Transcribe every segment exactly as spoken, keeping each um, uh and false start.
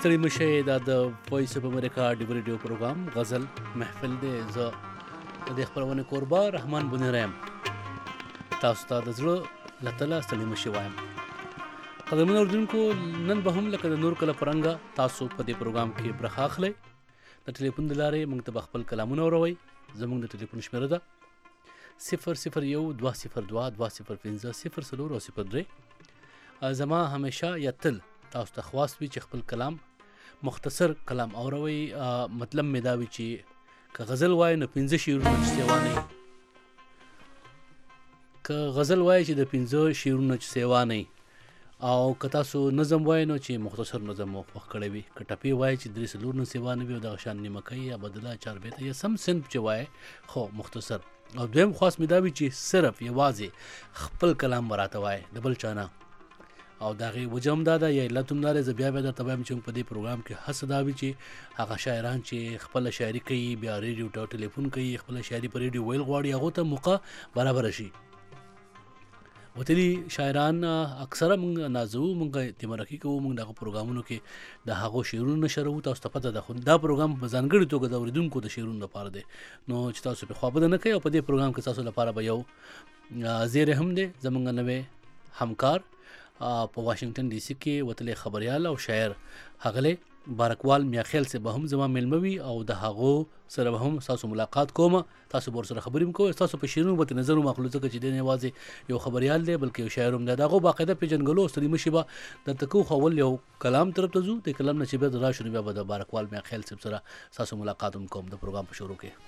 ستړي مشه دا د وایس اف امریکا ډیو ریډیو پروګرام غزل محفل دی. زه د خپلونه کوربا رحمان بنیرایم تاسو ته د زړه لتله ستړي مشه وایم. قدرمن اوردونکو نن به هم لکه د نور کله پرنګا تاسو په دې پروګرام کې برخه اخلئ. د ټلیفون د لارې موږ ته خپل کلامونه اوروئ. زموږ د ټلیفون شمیره ده صفر صفر یو دوه صفر دوه دوه صفر پنځه صفر څلور او صفر درې. زما همیشه یا تل تاسو ته خواست وي چې خپل کلام مختصر کلام اوروي. مطلب مې دا وي چې که غزل وای نو پنځه شعرونه چې سیوا نه که غزل وای چې د پنځه شعرونه چې سیوا نه او که تاسو نظم وای نو چې مختصر نظم مو خوښ کړی وي. که ټپې وای چې درې څلور نه سیوا نه وي او دغه شان نیمکۍ یا بدله چار بیته یا سم صنف چې وای خو مختصر. او دویم خواست مې دا وي چې صرف یوازې خپل کلام براته وای د بل چا نه. او دغه وجم دا ده یا علت هم دا ده. زه بیا بیا درته وایم چې په دې پروګرام کې هڅه دا وي چې هغه شاعران چې خپل شاعري کوي بیا ریډیو ته ټلیفون کوي خپل شاعري په ریډیو ویل غواړي هغه ته موقع برابر شي. وتلی شاعران اکثره موږ نازو موږ تمرکي کوو موږ دغه پروګرامونو کې د هغو شعرونو نشرو. تاسو ته پته ده خو دا پروګرام په ځانګړي توګه د اوریدونکو د شعرونو لپاره دی نو چې تاسو په خوا بده نه کوي. او په دې پروګرام کې تاسو لپاره به یو زیری هم دی زموږ نوې همکار په واشنگټن ډي سي کې وتلی خبريال او شاعر هغله بارکوال میاخیل سے به هم زما ملموي او د هغو سره به هم تاسو ملاقات کوم. تاسو ور سره خبرې کوم. تاسو په شیرونو به نظر مخلوقه کې چې دی نه وازي یو خبريال دی بلکې یو شاعر هم دی. دغه باقاعده پیجنګلو ستړي مشي به د تکو خول یو کلام طرف ته زو د کلام نه چې به راشنو بیا د بارکوال میاخیل سره تاسو ملاقات کوم د پروګرام په شروع کې.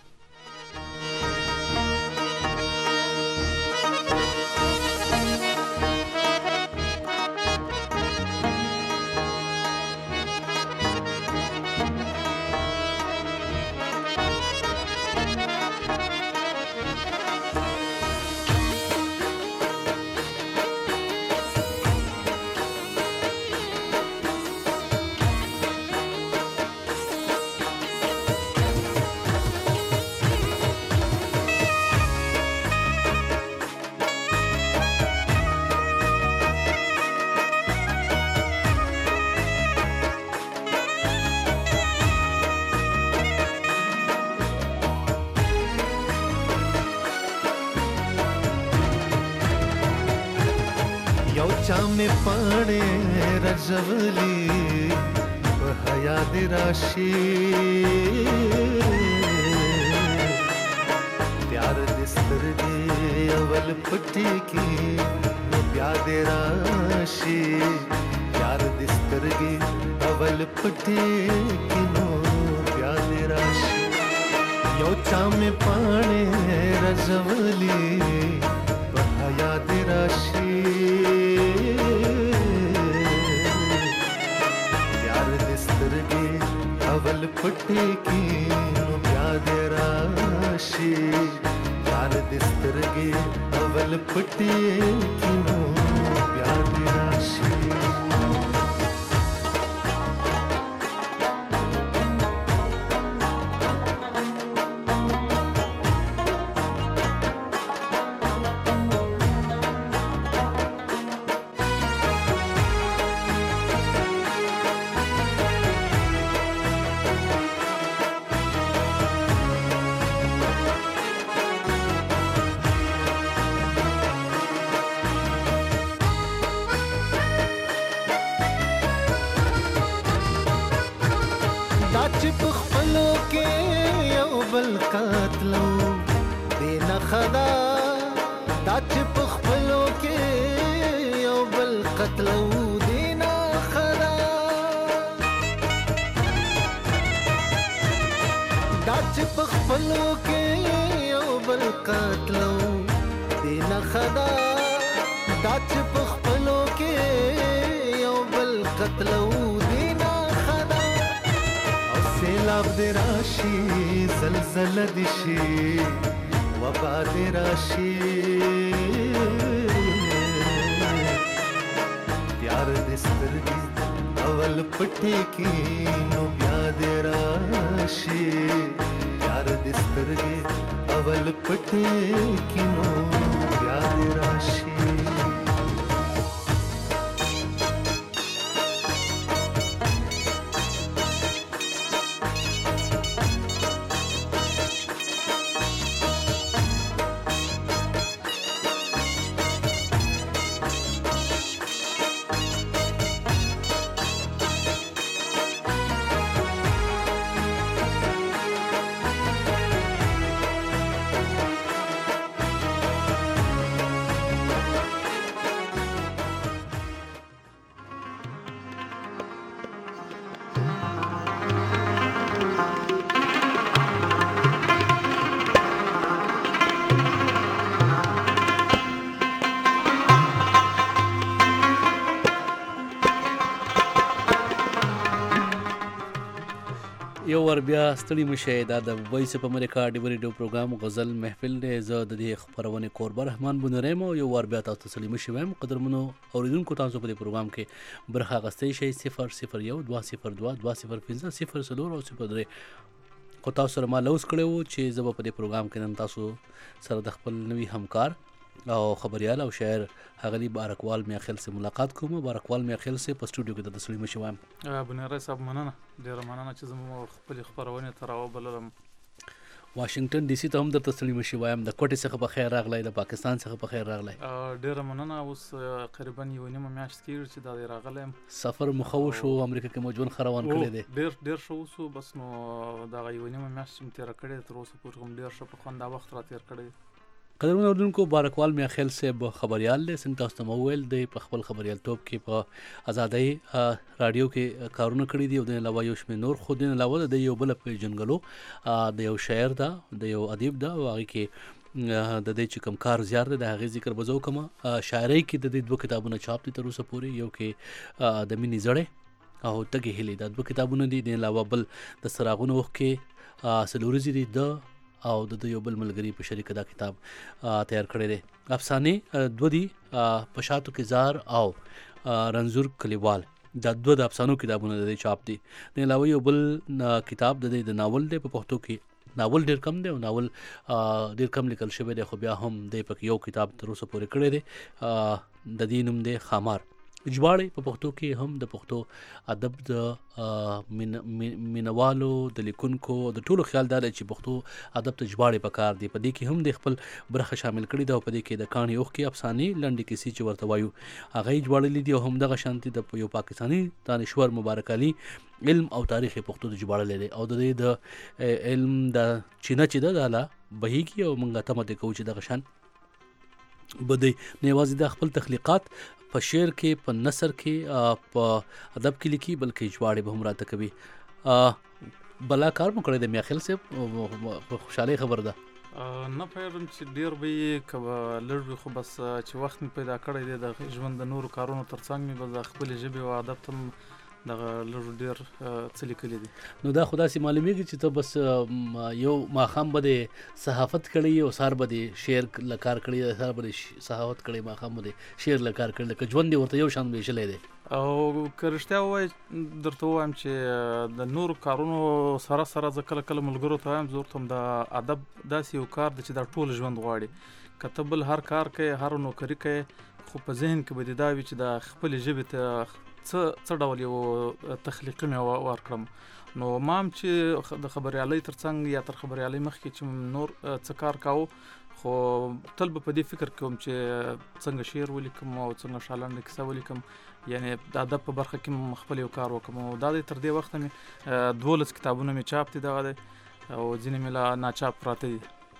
में पाणे रजवली बहया दे राशि प्यार दिस्तर दे अवल पट्टी की प्यार दे राशि प्यार दिस्तर गे अवल पट्टी की नो प्यार दे राशि यो चा में पाणे रजवली बहया दे राशि अवल पट्टी की नो प्याद राशि प्यार दिस्तर गे अवल पट्टी की नो प्याद राशि. یو ور بیا ستړي مشه دا د وایس په امریکا ډیو ریډیو پروګرام غزل محفل دی. زه د دې خبرونه کوربه رحمان بونریم او یو ور بیا تاسو ته ستړي مشه وایم. قدرمنو اوریدونکو تاسو په دې پروګرام کې برخه اخیستی شئ. صفر صفر یو دوه صفر دوه دوه صفر پنځه صفر څلور او صفر درې. خو تاسو سره ما لوز کړی وو چې زه به په دې پروګرام کې نن تاسو سره د خپل نوي همکار او خبریال او شاعر هغلی بارکوال میاخیل سے ملاقات کوم. بارکوال میاخیل سے په سټوډیو کې د ستړي مشه وایم. بنیری صاحب مننه، ډیره مننه چې زموږ خپل خبرونه ته راوبللم. واشنگټن ډي سي ته هم درته ستړي مشه وایم. د کوټې څخه په خیر راغلی، د پاکستان څخه په خیر راغلی. ډیره مننه. اوس تقریبا یو نیمه میاشت کېږي چې دا راغلی یم. سفر مو ښه وشو؟ امریکا کې مو ژوند ښه روان کړی دی؟ ډېر ډېر ښه وشو. بس نو دغه یو نیمه میاشت چې مې تېره کړې تر اوسه پورې هم ډېر ښه په خوند دا وخت را تېر کړی دی. قدرمنو اوریدونکو، بارکوال میاخیل صاحب خبریال دی. څنګه تاسو ته مو وویل دی په خپل خبریالتوب کې په ازادۍ راډیو کې کارونه کړي دي او د علاوه یو شمېر نور. خو د علاوه د یو بل پیژنګلو د یو شاعر ده، د یو ادیب ده او هغې کې د دې چې کوم کار زیار دی د هغې ذکر به زه وکړم. شاعرۍ کې د دې دوه کتابونه چاپ دي تر اوسه پورې. یو کې د مینې زړې او تږې هیلې، دا دوه کتابونه دي. د علاوه بل د څراغونو وخت کې څلوريزې دي د او د یو بل ملګري په شریکه دا کتاب تیار کړی دی. افسانې دوه دي، په شاتو کې زار او رنځور کلیوال. دا دوه د افسانو کتابونه د چاپ دي. د علاوه یو بل کتاب د د ناول دی په پښتو کې. ناول ډېر کم دی او ناول ډېر کم لیکل شوی دی، خو بیا هم د پکې یو کتاب تر اوسه پورې کړی دی. د دې نوم دی خامار. ژباړې په پښتو کې هم د پښتو ادب د مینوالو د لیکونکو د ټولو خیال دا دی چې پښتو ادب ته ژباړې پکار دي. په دې کې هم د خپل برخه شامل کړي ده او په دې کې د کاڼي اوښکې افسانې لنډې کیسې چې ورته وایو هغه یې ژباړلي دي او همدغه شانتې د یو پاکستاني دانشور مبارک علي علم او تاریخ پښتو ته ژباړلی دی. او د دې د علم د چینه چې ده دا لا بهیږي او موږ تمه دې کوو چې دغه شان بدی نه یوازې د خپل تخلیقات په شعر کې، په نثر کې، په ادب کې لیکي، بلکې ژباړې به هم راته کوي. بلا کار مو کړی دی میاخیل صاحب؟ خوشحالۍ خبر ده. نه پوهېږم چې ډېر به یې که به لږ وي، خو بس چې وخت مې پیدا کړی دی د ژوند د نورو کارونو تر څنګ مې بس د خپلې ژبې او ادب ته هم دغه لږ ډېر څه لیکلي دي. نو دا خو داسې معلومیږي چې ته بس یو ماښام به دې صحافت کړی او سهار به دې شعر له کار کړی، سهار به دې صحافت کړی، ماښام به دې شعر له کار کړی، لکه ژوند دې ورته یو شان ویشلی دی. او که رښتیا ووایي درته ووایم چې د نورو کارونو سره سره زه کله کله ملګرو ته وایم زه ورته هم د ادب داسې یو کار دی چې دا ټول ژوند غواړي. که ته بل هر کار کوې، هر نوکري کوې، خو په ذهن کې به دې دا وي چې د خپلې ژبې ته څه څه ډول یو تخلیقي مې ورکړم. نو ما هم چې د خبریالۍ تر څنګ یا تر خبریالۍ مخکې چې نور څه کار کاوه، خو تل به په دې فکر کوم چې څنګه شعر ولیکم او څنګه شالنډه کیسه ولیکم، یعنی د ادب په برخه کې خپل یو کار وکړم. او دا دی تر دې وخته مې دولس کتابونه مې چاپ دي دغه دی او ځینې مې لا ناچاپ پراته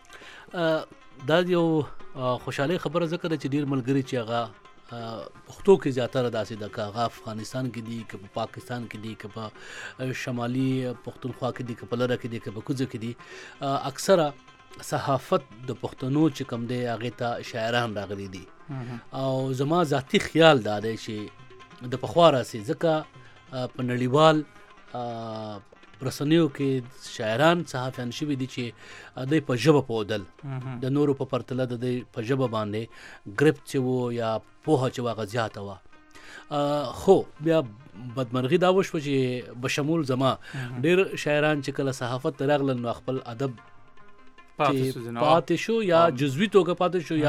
دي. دا یو خوشحالۍ خبره ځکه ده چې ډېر ملګري چې هغه پښتو کې زیاتره داسې ده، که هغه افغانستان کې دي، که په پاکستان کې دي، که په شمالي پښتونخوا کې دي، که په لره کې دي، که په کوزه کې دي، اکثره صحافت د پښتنو چې کوم دی هغې ته شاعران راغلي دي. او زما ذاتي خیال دا دی چې د پخوا راسي، ځکه په نړیوال رسنیو کې شاعران صحافیان شوي دي چې دوی په ژبه پوهېدل، د نورو په پرتله د دوی په ژبه باندې ګرفت چې و یا پوهه چې و هغه زیاته وه. خو بیا بدمرغي دا وشوه چې بشمول زما ډېر شاعران چې کله صحافت ته راغلل نو خپل ادب پاتې شو یا جزوي توګه پاتې شو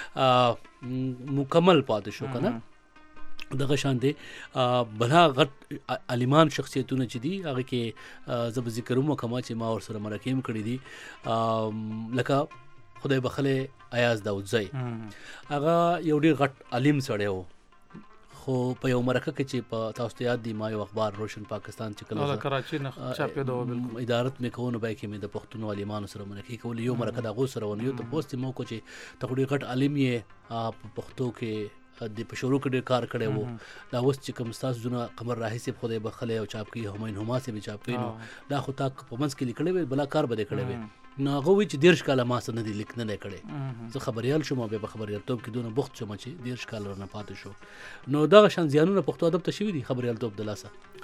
یا مکمل پاتې شو که نه. دغه شان دی بلا غټ عالمان شخصیتونه چې دي هغه کې زه به ذکر هم وکړم چې ما ورسره مرکې هم کړي دي، لکه خدای بخلی ایاز داودزی. هغه یو ډېر غټ عالم سړی و، خو په یو مرکه کې چې په تاسو ته یاد دي ما یو اخبار روشن پاکستان چې کله کراچي نه چاپېده و بالکل ادارت مې کوو، نو بیا کې مې د پښتنو عالمانو سره مرکې کولې. یو مرکه د هغو سره ونه یو ته پوست یې مو وکړو چې ته خو ډېر غټ عالم یې په پښتو کې د په شروع کې ډېر کار کړی و. دا اوس چې کوم ستاسو زونه قمر راهي صاحب خدای بخلی او چاپ کوي، همایون هما صاحب یې چاپ کوي، نو دا خو تا په منځ کې لیکلی وی، بلا کار به دې کړی وی. نو هغه وایي چې دېرش کاله ما څه نه دي لیک نه دی کړی. زه خبریال شوم او بیا په خبریالتوب کې دونه بوخت شوم چې دېرش کاله رانه پاتې شو. نو دغه شان زیانونه پښتو ادب ته شوي دي خبریالتوب د لاسه.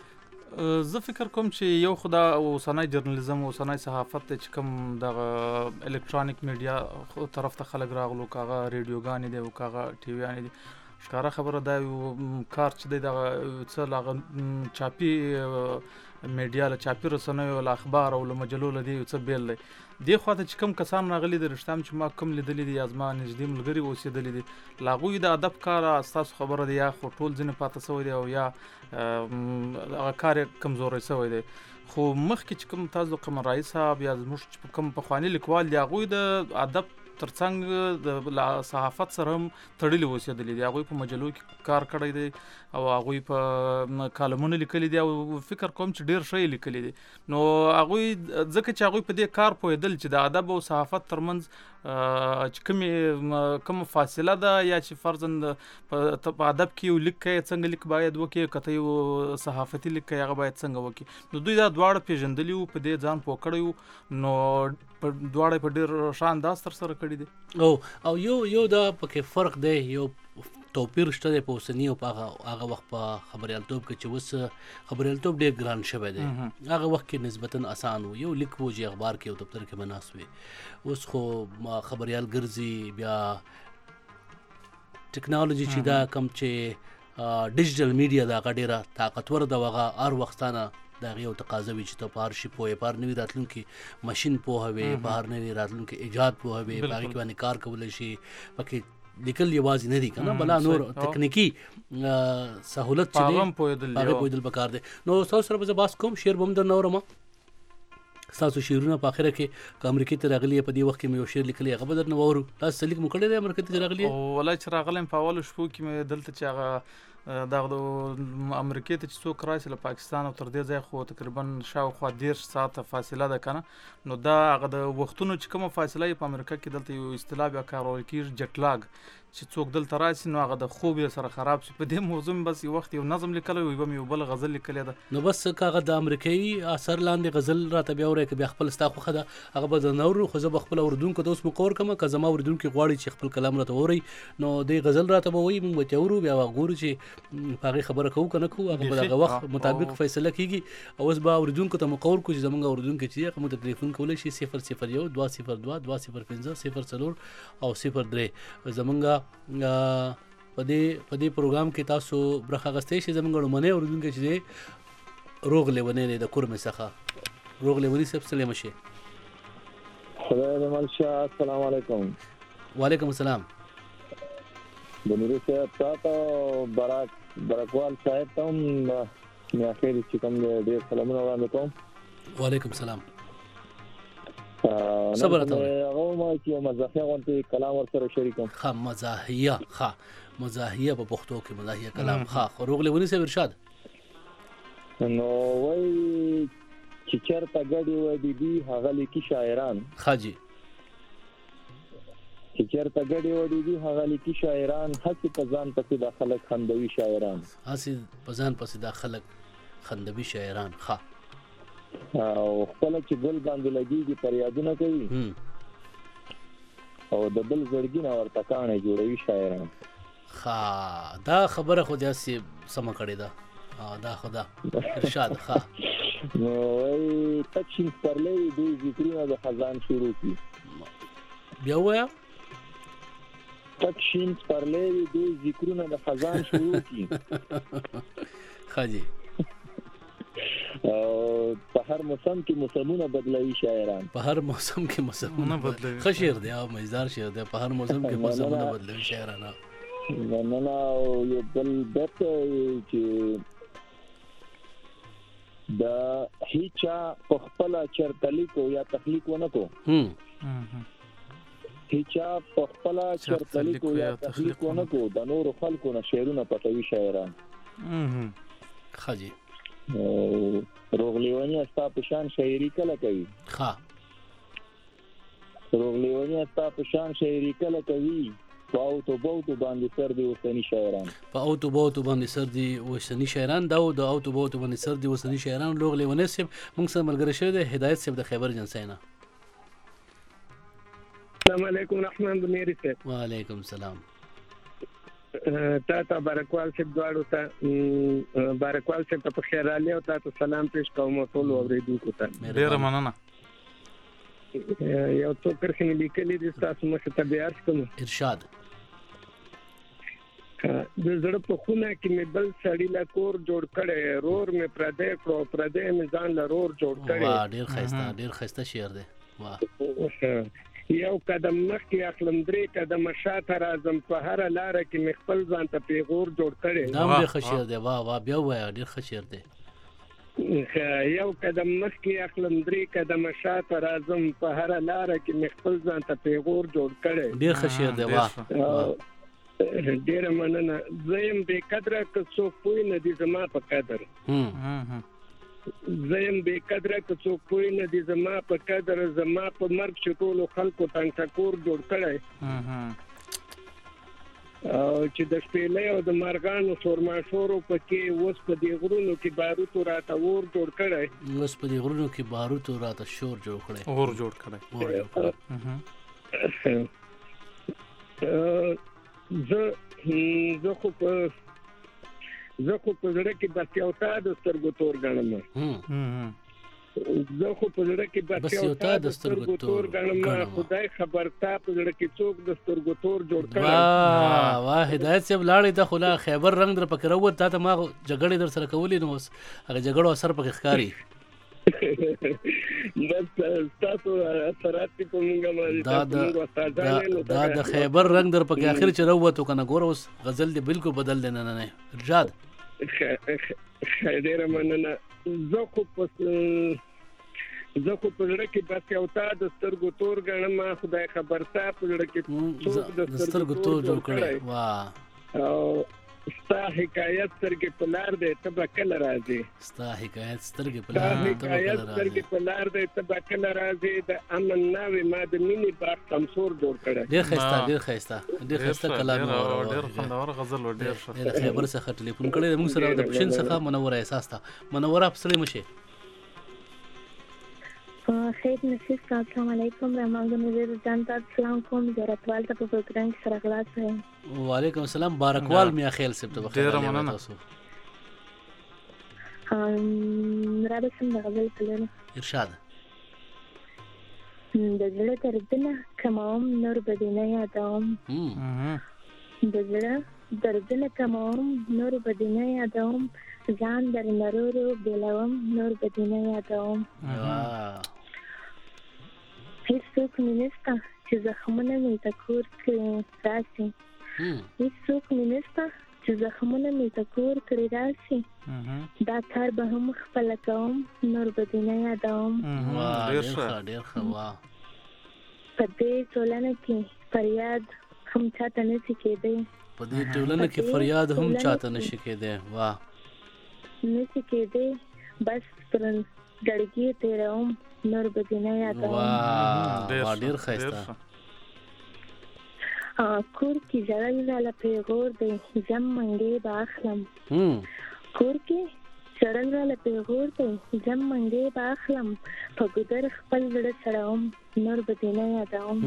زه فکر کوم چې یو خو دا اوسنی جرنالیزم اوسنی صحافت دی چې کوم دغه الکترونیک میډیا طرف ته خلک راغلو، که هغه ریډیوګانې دي او که هغه ټي ویانې دي. ښکاره خبره دا یو کار چې دی دغه څه له هغه چاپي میډیا له چاپي رسنیو له اخبار او له مجلو له دې یو څه بیل دی. دې خوا ته چې کوم کسان راغلي دي رښتیا هم چې ما کوم لیدلي دي یا زما نږدې ملګري اوسېدلي دي، له هغوی د ادب کار ستاسو خبره دی یا خو ټول ځینې پاته سوی دی او یا هغه کار یې کمزوری سوی دی. خو مخکې چې کوم تاسو د قمر رایي صاحب یا زموږ چې کوم پخواني لیکوال دي هغوی د ادب ترڅنګ د صحافت سره هم تړلي اوسېدلي دي. هغوی په مجلو کې کار کړی دی او هغوی په کالمونه لیکلي دي او فکر کوم چې ډېر ښه یې لیکلي دي. نو هغوی ځکه چې هغوی په دې کار پوهېدل چې د ادب او صحافت ترمنځ چې کومې کومه فاصله ده یا چې فرضاً په ادب کې یو لیک کوې څنګه لیک باید وکړې، که ته یو صحافتي لیک کوې هغه باید څنګه وکړې. نو دوی دا دواړه پېژندلي وو، په دې ځان پوه کړی وو، نو دواړه په ډېر ښه انداز ترسره کړي دي. او او یو یو دا پکې فرق دی، یو توپیر شته دی په اوسني او په هغه وخت په خبریالتوب کې چې اوس خبریالتوب ډېر ګران شوی دی. هغه وخت کې نسبتاً اسان و، یو لیک و چې اخبار کې او دفتر کې به ناست وي. اوس خو خبریال ګرځي، بیا ټکنالوژي چې دا کم چې ډیجیټل میډیا دا هغه ډېره طاقتور ده، هغه هر وختانه د هغې یو تقاضه وي چې ته په هر شي پوهې، په هر نوي راتلونکي ماشین پوهوې، په هر نوي راتلونکي ایجاد پوهوې، په هغې کې باندې کار کولی شي. پکې لیکل یوازې نه دي که نه، بلا نور تکنیکي سهولت چې دی هغې پوهېدل پکار دی. نو ستاسو سره به زه بحث کوم، شعر به هم درنه اورم. ستاسو شعرونه په آخره کې که امریکې ته راغلي په دې وخت کې مې یو شعر لیکلی هغه به درنه واورو. تاسو څه لیک مو کړی دی امریکې ته چې راغلي؟ والله چې راغلی یم په اولو شپو کې مې دلته چې هغه دغه د امریکې ته چې څوک راشي له پاکستان او تر دې ځایه خو تقریبا شاوخوا دېرش ساعته فاصله ده که نه. نو دا هغه د وختونو چې کومه فاصله یې په امریکا کې دلته یو اصطلاح بیا کارول کېږي جټ لاګ، چې څوک دلته راشي نو هغه د خوب یې سره خراب شي. په دې موضوع مې بس یو وخت یو نظم لیکلی و، یوه مې یو بل غزل لیکلی ده. نو بس که هغه د امریکایي اثر لاندې غزل راته بیا وروایي، که بیا خپل ستا خوښه ده هغه به درنه اورو. خو زه به خپل اورېدونکو ته اوس مقور کړم، که زما اورېدونکي غواړي چې خپل کلام راته واورئ نو دې غزل راته به وایي، موږ به ترې اورو، بیا به ګورو چې په هغې خبره کوو که نه کوو. هغه به د هغه وخت مطابق فیصله کېږي. او اوس به اورېدونکو ته مقور کړو چې زموږ اورېدونکي چې دي هغه موږ ته ټلیفون کولی شي صفر صفر یو دوه صفر دوه دوه صفر پنځه صفر څلور او صفر درې. زموږ په دې په دې پروګرام کې تاسو برخه اخیستی شئ. زموږ لومړنی اورېدونکی چې دی روغ لیونی دی د کورمې څخه. روغ لیوني صاحب سلام شي. خدای دې مل شه. السلام علیکم. وعلیکم السلام. د نوري صاحب تاسو برک برکوال صاحب ته هم مې اخر چې کوم ډېر سلامونه وړاندې کوم. وعلیکم السلام. صبر ته هغه ما چې مزاحیه غونډه کلام ورسره شریکم. ښه مزاحیه، ښه مزاحیه په پښتو کې مزاحیه کلام. ښه روغ لیوني صاحب ارشاد. نو وای چې چېرته ګډې وای د دې هغه لیکي شاعران. ښه جي. چې چېرته ګډې وای د دې هغه لیکي شاعران، هسې په ځان پسې د خلک خندوي شاعران. هسې په ځان پسې د خلک خندوي شاعران. ښه او خپل چې ګل باندې لګيږي فریادونه کوي او د بل زړګي نه ورته کاڼي جوړوي شاعران. ښه دا خبره خو داسې سمه کړې ده. دا خو ده ارشاد. ښه نو وایي تک شین سپرلی دوی ذکرونه د خزان شروع کړي. بیا ووایه. تک شین سپرلی دوی ذکرونه د خزان شروع کړي. ښه جي. او په هر موسم کې موسمونه بدلوي شاعران. په هر موسم کې موسمونه بدلوي. ښه شعر دی او مزدار شعر دی. په هر موسم کې موسمونه بدلوي شاعران. نه نه نه یو بل بیت چې دا هیچا په خپل چرته لیکو یا تخلیق ونه کو. هیچا په خپل چرته لیکو یا تخلیق ونه کو، د نورو خلکو نه شعرونه پټوي شاعران. ښه جي. روغ لیونی استا په شان شاعري کله کوي. ښه روغ لیونی استا په شان شاعري کله کوي. په اوتو بوتو باندې سر دی اوسنی شاعران. په اوتو بوتو باندې سر دی اوسنی شاعران. دا د اوتو بوتو باندې سر دی اوسنی شاعران. روغ لیونی صاحب موږ سره ملګری شوی دی هدایت صاحب د خیبر جنسۍ نه. السلام علیکم رحمان بنيري صاحب. وعلیکم السلام. تا ته بارکوال صاحب دواړو ته بارکوال صاحب ته په خیر علي او تاسو سلام پېښ کوم ټول اوریدونکو ته ډیره مننه یو څو کرښې لیکلې دي تاسو مخه ته بیا ارز کوم ارشاد د زړه په خونه کې مې بل سړی لا کور جوړ کړي رور مې پردې کړو پردې مې ځان لا رور جوړ کړي واه ډیر ښایسته ډیر ښایسته شعر دی واه یو قدم مخکې اخلم درې قدم شاته راځم په هر لار کې مې خپل ځان ته پیغور جوړ کړي دا ډیر ښه شعر دی واه واه بیا وایه ډیر ښه شعر دی یو قدم مخکې اخلم درې قدم شاته راځم په هر لار کې مې خپل ځان ته پیغور جوړ کړي ډیر ښه شعر دی واه ډیره مننه زم به قدره که څوک پوي نه دي زما په قدر زم به قدره که څوک پوي نه دي زما په قدر زما په مرګ چې ټول خلکو څنګه ټکور جوړ کړي او چې د شپېلې او د مارغانو شورماشورو پکې اوس په دې غرونو کې باروت راته ور جوړ کړي اوس په دې غرونو کې باروت راته شور جوړ کړي اور جوړ کړي اور جوړ کړي زه زه خو په زه خو په زړه کې بس یو تا د سترګو تور ګڼم زه خو په زړه کې بس یو تا د سترګو تور ګڼم خدای خبر تا په زړه کې څوک د سترګو تور جوړ کړي واه واه هدایت صاحب لاړې ته خلا خیبر رنگ در پکې راووت تا ته ما جګړې در سره کولې نو اوس هغه جګړو اثر پکې ښکاري دا د خیبر رنگ در پکې اخر چې راووتو کنه ګور اوس غزل دی بالکل بدل دی نه نه ارشاد ډیره مننه زه خو په زه خو په زړه کې بس یو تا د سترګو تور ګڼم خدای خبر تا په زړه کې څوک د سترګو تور جوړ کړي واه ستا حکایت سترګې په لار دی ته به کله راځې ستا حکایت سترګې په لار دی سترګې په لار دی ته به کله راځې د امن ناوې ما د مینې باغ سمسور جوړ کړی ډېر ښایسته ډېر ښایسته ډېر ښایسته کلام ډېر خوندور غزل و ډېر ښه د خیبر څخه ټلیفون کړی د موږ سره د پښین څخه منوره احساس ته منوره پسړې مشه خیر نصیب السلام علیکم رحمان نظیر جان تاسو سلام کوم زراتوال ته په پروګرام کې سره خلاص یم وعلیکم السلام بارکوال میا خیل سپ ته بخیر ډیر مننه ام را به سم غزل کلم ارشاد د زړه دردنه کوم نور بدینه یادوم د زړه دردنه کوم نور بدینه یادوم ځان در نرورو بلوم نور بدینه یادوم هیڅوک مې نشته چې زخمونه مې ته کور کړي راشي هیڅوک مې نشته چې زخمونه مې ته کور کړي راشي دا کار به هم خپله کوم نور بدینه یادوم ډېر ښه ډېر ښه واه په دې ټولنه کې فریاد هم چاته نشي کېدی په دې ټولنه کې فریاد هم چاته نشي کېدی واه نشي کېدی بس پر ډړګي تیروم نور بدینه یادوم واه ډېر ښایسته کور کې ژړل راله پیغور دی ځم منګې به اخلم کور کې ژړل راله پیغور دی ځم منګې به اخلم په ګودر خپل زړه سړوم نور بدینه یادوم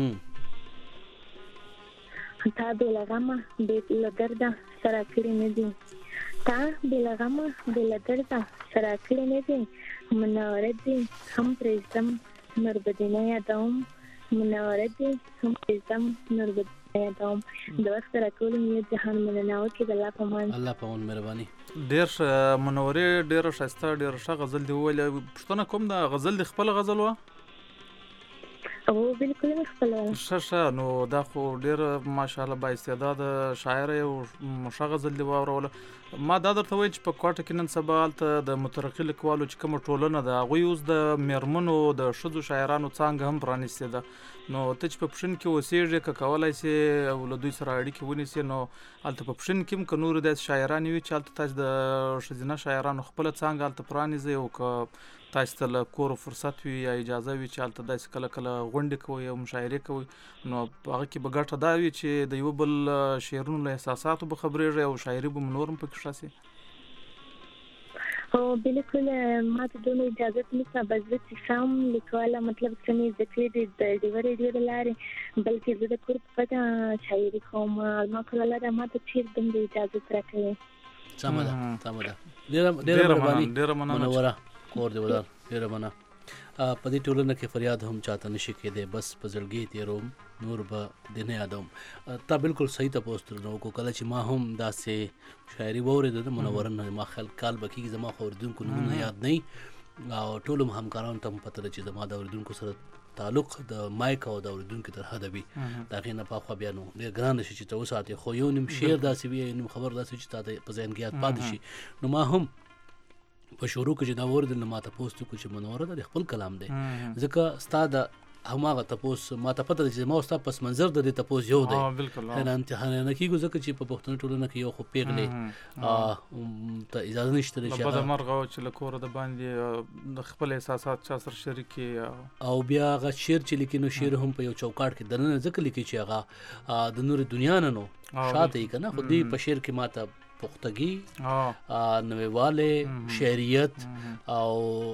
تا بې له غمه بې له درده سره کړي نه دي تا بې له غمه بې له درده سره کړي نه دي منوره دي هم پرېږدم نور بدینه یادوم منوره دي هم پرېږدم نور بدینه یادوم د وخت راکولو مې جهان مننه وکړي د الله په امان الله په امان مهرباني ډېر منورې ډېره ښایسته ډېره ښه غزل دې وویلې پوښتنه کوم د غزل دې خپل غزل وه او بالکل خپل ښه ښه نو دا خو ډېره ماشاءالله با استعداده شاعره یو ښه غزل دې واوروله ما دا درته وایي چې په کوټه کې نن سبا هلته د مترقي لیکوالو چې کومه ټولنه ده هغوی اوس د میرمنو د ښځو شاعرانو څانګه هم پرانیستې ده نو ته چې په پښین کې اوسېږې که کولی سې او له دوی سره اړیکې ونیسې نو هلته په پښین کې هم که نورې داسې شاعرانې وي چې هلته تاسې د ښځینه شاعرانو خپله څانګه هلته پرانیزئ او که تاسو ته له کور فرصت وي یا اجازه وي چې هلته داسې کله کله غونډې کوئ او مشاعرې کوئ نو هغه کې به ګټه دا وي چې د یو بل شعرونو له احساساتو به خبرېږئ او شاعري به مو نور هم پکې ښه شي او بالکل ما ته دومره اجازه نشته بس زه چې سم لیکواله مطلب څه مې زده کړي د ډیوه ریډیو د لارې بلکې زه د کور په پټه شاعري کوم ما کله لاره ما ته چیرې دومره اجازه راکوي. سمه ده سمه ده ډېره ډېره مهرباني منوره کور دې ودان ډېره مننه. په دې ټولنه کې فریاد هم چاته نشي کېدی بس په زړګي تېروم نور به دې نه یادوم. تا بالکل صحیح تپوس درنه وکړو کله چې ما هم داسې شاعري واورېده د منوره نه ما خیال کال به کېږي زما خو اورېدونکو نومونه یاد نه او ټولو همکارانو ته هم پته ده چې زما د اورېدونکو سره تعلق د مایک او د اورېدونکو تر حده وي د هغې نه پاخوا بیا نو ډېر ګرانه شي چې ته وساتې خو یو نیم شعر داسې وي یو نیم خبر داسې وي چې تا ته په ذهن کې یاد پاتې شي. نو ما هم په شروع کې چې دا واورېدل نو ما تپوس وکړو چې منوره دا د خپل کلام دی ځکه ستا د هماغه تپوس ما ته پته ده چې ما او ستا پس منظر د دې تپوس یو دی حیران نه کېږو ځکه چې په پښتنو ټولنه کې یو خو پیغلې ته اجازه نشته چې بده مرغه چې له کوره د باندې د خپل احساسات چا سره شریک او بیا هغه شعر چې لیکي نو شعر هم په یو چوکاټ کې دننه ځکه لیکي چې هغه د نور دنیا نه نو شاته یې که نه خو دې په شعر کې ما ته پختګي نویواله شعریت او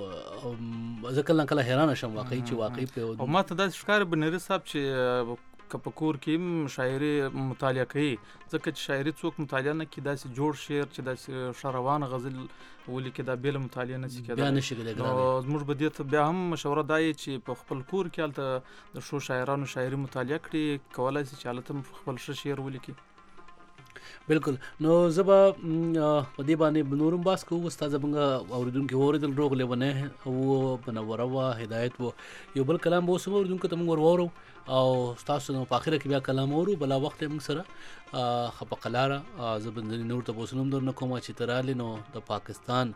ځکه کله کله حیرانه شم واقعي چې واقعي په او ما ته داسې ښکاري بنري صاحب چې که په کور کې شاعري مطالعه کوي ځکه چې شاعري څوک مطالعه نه کړي داسې جوړ شعر چې داسې ښه روانه غزل ولیکي دا بېله مطالعه نشي کېدای بیا نشي کېدای نو زموږ به دې ته بیا هم مشوره دا یې چې په خپل کور کې هلته د ښو شاعرانو شاعري مطالعه کړي کولی شي چې هلته هم خپل ښه شعر ولیکي. بالکل نو زه به په دې باندې نورم باس کوو ستا زموږ اورېدونکي واورېدل روغ لیونی وو منوره وه هدایت وو یو بل کلام به اوس هم اورېدونکو ته موږ ور واورو او ستاسو نو په اخره کې بیا کلام اورو بلا وخت یې موږ سره ښه په قلاره زه به ځینې نور تپوسونه هم درنه کوم چې ته رالې نو د پاکستان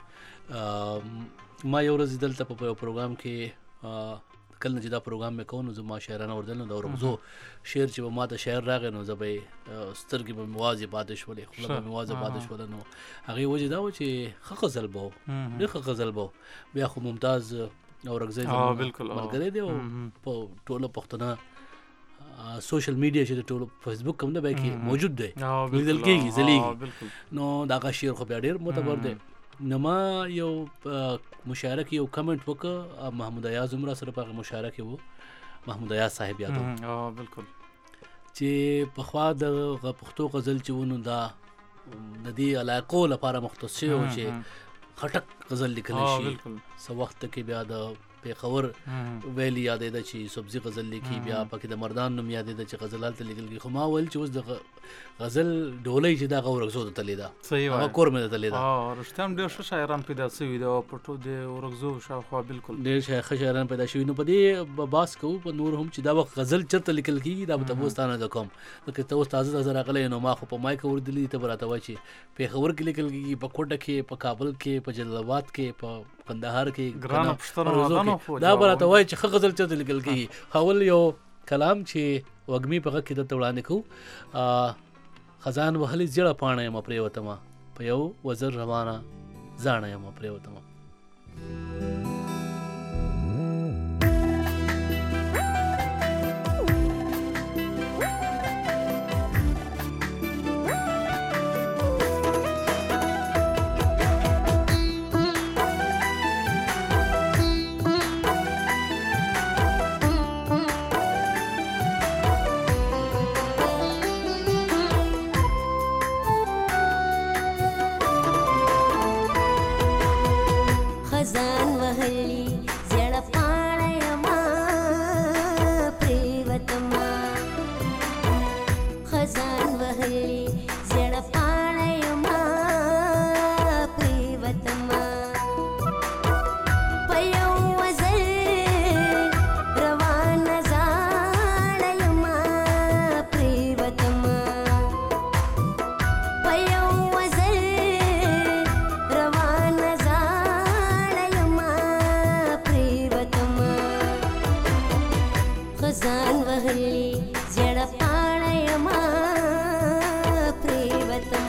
ما یو ورځ دلته په یو پروګرام کې کله چې دا پروګرام مې کوو نو زما شاعرانه اورېدل نو د اورغزو شعر چې به ما ته شاعر راغی نو زه به یې سترګې به مې وازې پاتې شولې خوله به مې وازه پاتې شوله نو هغې وجې دا و چې ښه غزل به و ډېر ښه غزل به و بیا خو ممتاز اورغزی زما ملګری دی او په ټوله پښتانه سوشل میډیا چې د ټولو فیسبوک هم د بیا کې موجود دی لیدل کېږي ځلیږي نو د هغه شعر خو بیا ډېر معتبر دی. نو ما یو مشاعره کې یو کمنټ وکړه محمود ایاز هم را سره په هغه مشاعره کې و محمود ایاز صاحب یادوم بالکل چې پخوا د پښتو غزل چې و نو دا د دې علاقو لپاره مختص شوی و چې خټک غزل لیکلی شي څه وخت کې بیا د پیښور ویلي یادېده چې سبزي غزل لیکي بیا پکې د مردان نوم یادېده چې غزل هلته لیکل کېږي خو ما ویل چې اوس د غزل ډولۍ چې دا هغه ورغزو ته تللې ده هغه کور مې ته تللې ده رښتیا هم ډېر ښه شاعران پیدا شوي دي او په ټول د ورغزو شاوخوا بالکل ډېر ښه شاعران پیدا شوي نو په دې باس کوو په نور هم چې دا وخت غزل چېرته لیکل کېږي دا به تپوس تا نه زه کوم ځکه ته اوس تازه تازه راغلی نو ما خو په مایک اورېدلي ته به راته وایي چې پیښور کې لیکل کېږي په کوټه کې په کابل کې په جلال آباد کې په کندهار کې ګرانه پوښتنه دا به راته وایي چې ښه غزل چېرته لیکل کېږي اول یو کلام چې وږمې په غږ کې درته وړاندې کوو خزان وهلې زیړه پاڼه یم پرېوتمه په یو وزر روانه زاڼه یم پرېوتمه. خزان وهلی زړه پاڼه یما پریوتم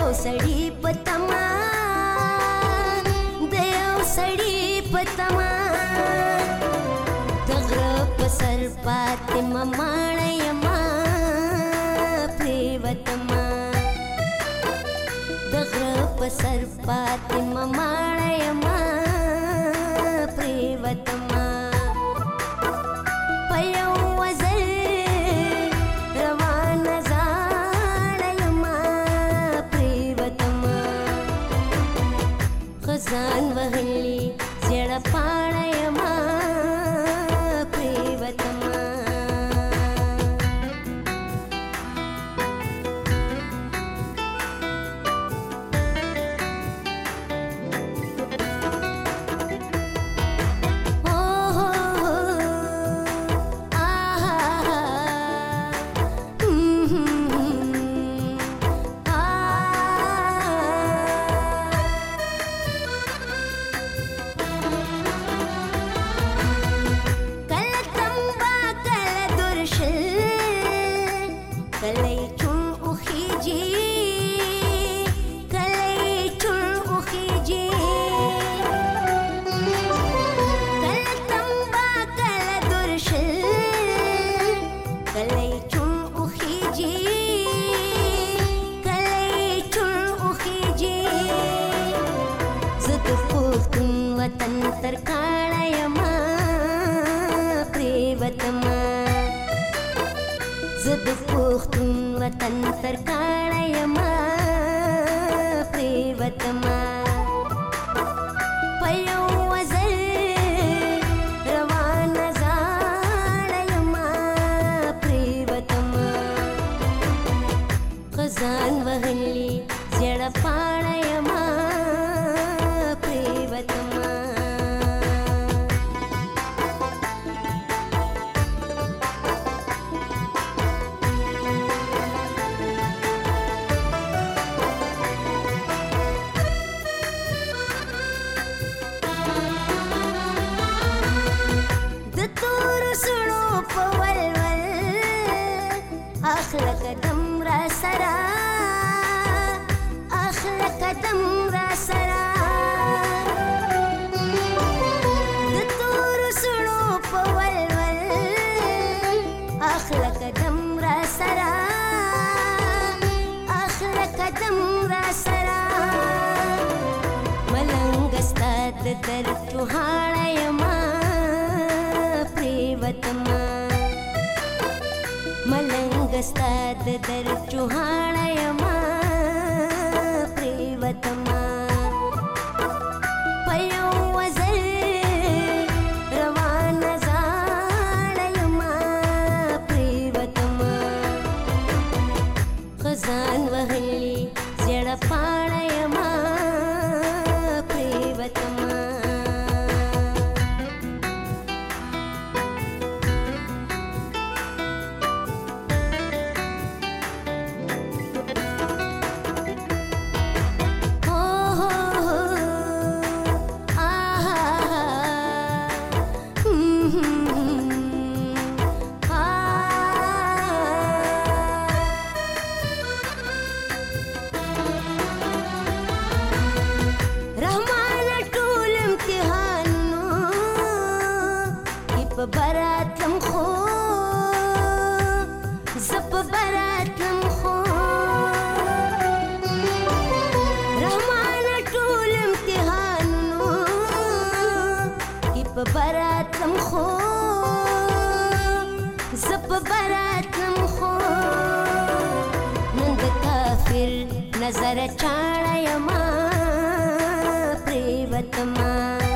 یو سړی پتما د یو سړی پتما د غره په سر پاتې مماړه یما پریوتما د غره په سر پاتې مماړه یما پریوتما په یو وزر روانه زاړه یما پریوتما خزان وهلي زیړه پاڼه یما پریوتما زد پختون وطن تر کاڼه یما پریوتما په یو وزر روانه زاړه یما پریوتما خزان وهلي زیړه پاڼه یما پریوتما اخلا قدم را سرا اخلا قدم را سرا د تور سړو په ولول اخلا قدم را سرا اخلا قدم را سرا ملنګ ستاد در چوهاړه یما پریوتما ملنګ ستاد در چوهاړه یما پریوتما په یو وزر روانه زاړه یما پریوتما خزان وهلي زیړه پاڼه یما پریوتما براتم خو زپ براتم خو رحمان ټول امتحانونو کی په براتم خو زپ براتم خو نن د کافر نظر چاړه یما پریوتما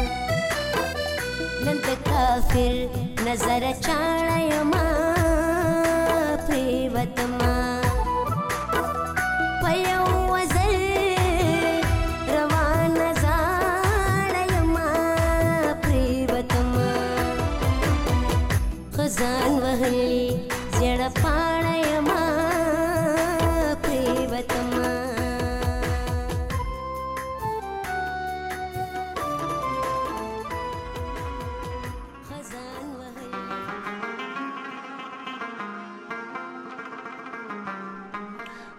نن د کافر نظر چاړه یما پریوتما په یو وزر روانه زاړه یما پریوتما خزان وهلي زیړه پاڼه یما پریوتما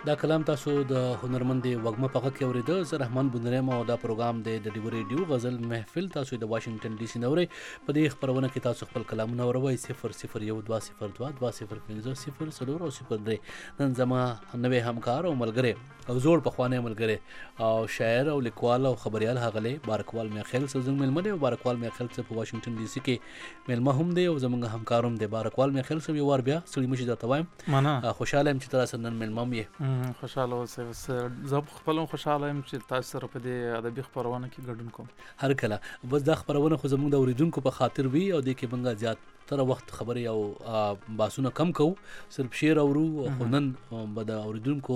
دا کلام تاسو د هنرمند وګمه په غږ کې اورېده. زه رحمان بندریم او دا پروګرام دی د ډیو ریډیو غزل محفل. تاسو د واشنگټن ډي سي نه اورئ. په دې خپرونه کې تاسو خپل کلامونه اوروئ. صفر صفر یو دوه صفر دوه دوه صفر پنځه صفر څلور او صفر درې. نن زما نوی همکار او ملګری او زوړ پخوانی ملګری او شاعر او لیکوال او خبريال هغلی بارکوال میخیل څه زموږ مېلمه دی. بارکوال میخیل څه په واشنگټن ډي سي کې مېلمه هم دی او زموږ همکار هم دی. بارکوال میخیل څه یو وار بیا سړي مشي درته وایم مننه. خوشاله یم چې تاسو نن مېلمه یې. خوشاله اوسئ. زه خپل خوشاله یم چې تاسو سره په دې ادبي خبرونه کې ګډون کوم. هر کله بس دا خبرونه خو زموږ د اوریدونکو په خاطر وي او د کې موږ زیات تر وخت خبرې او باسونه کم کوو. صرف شعر اورو خو نن به د اوریدونکو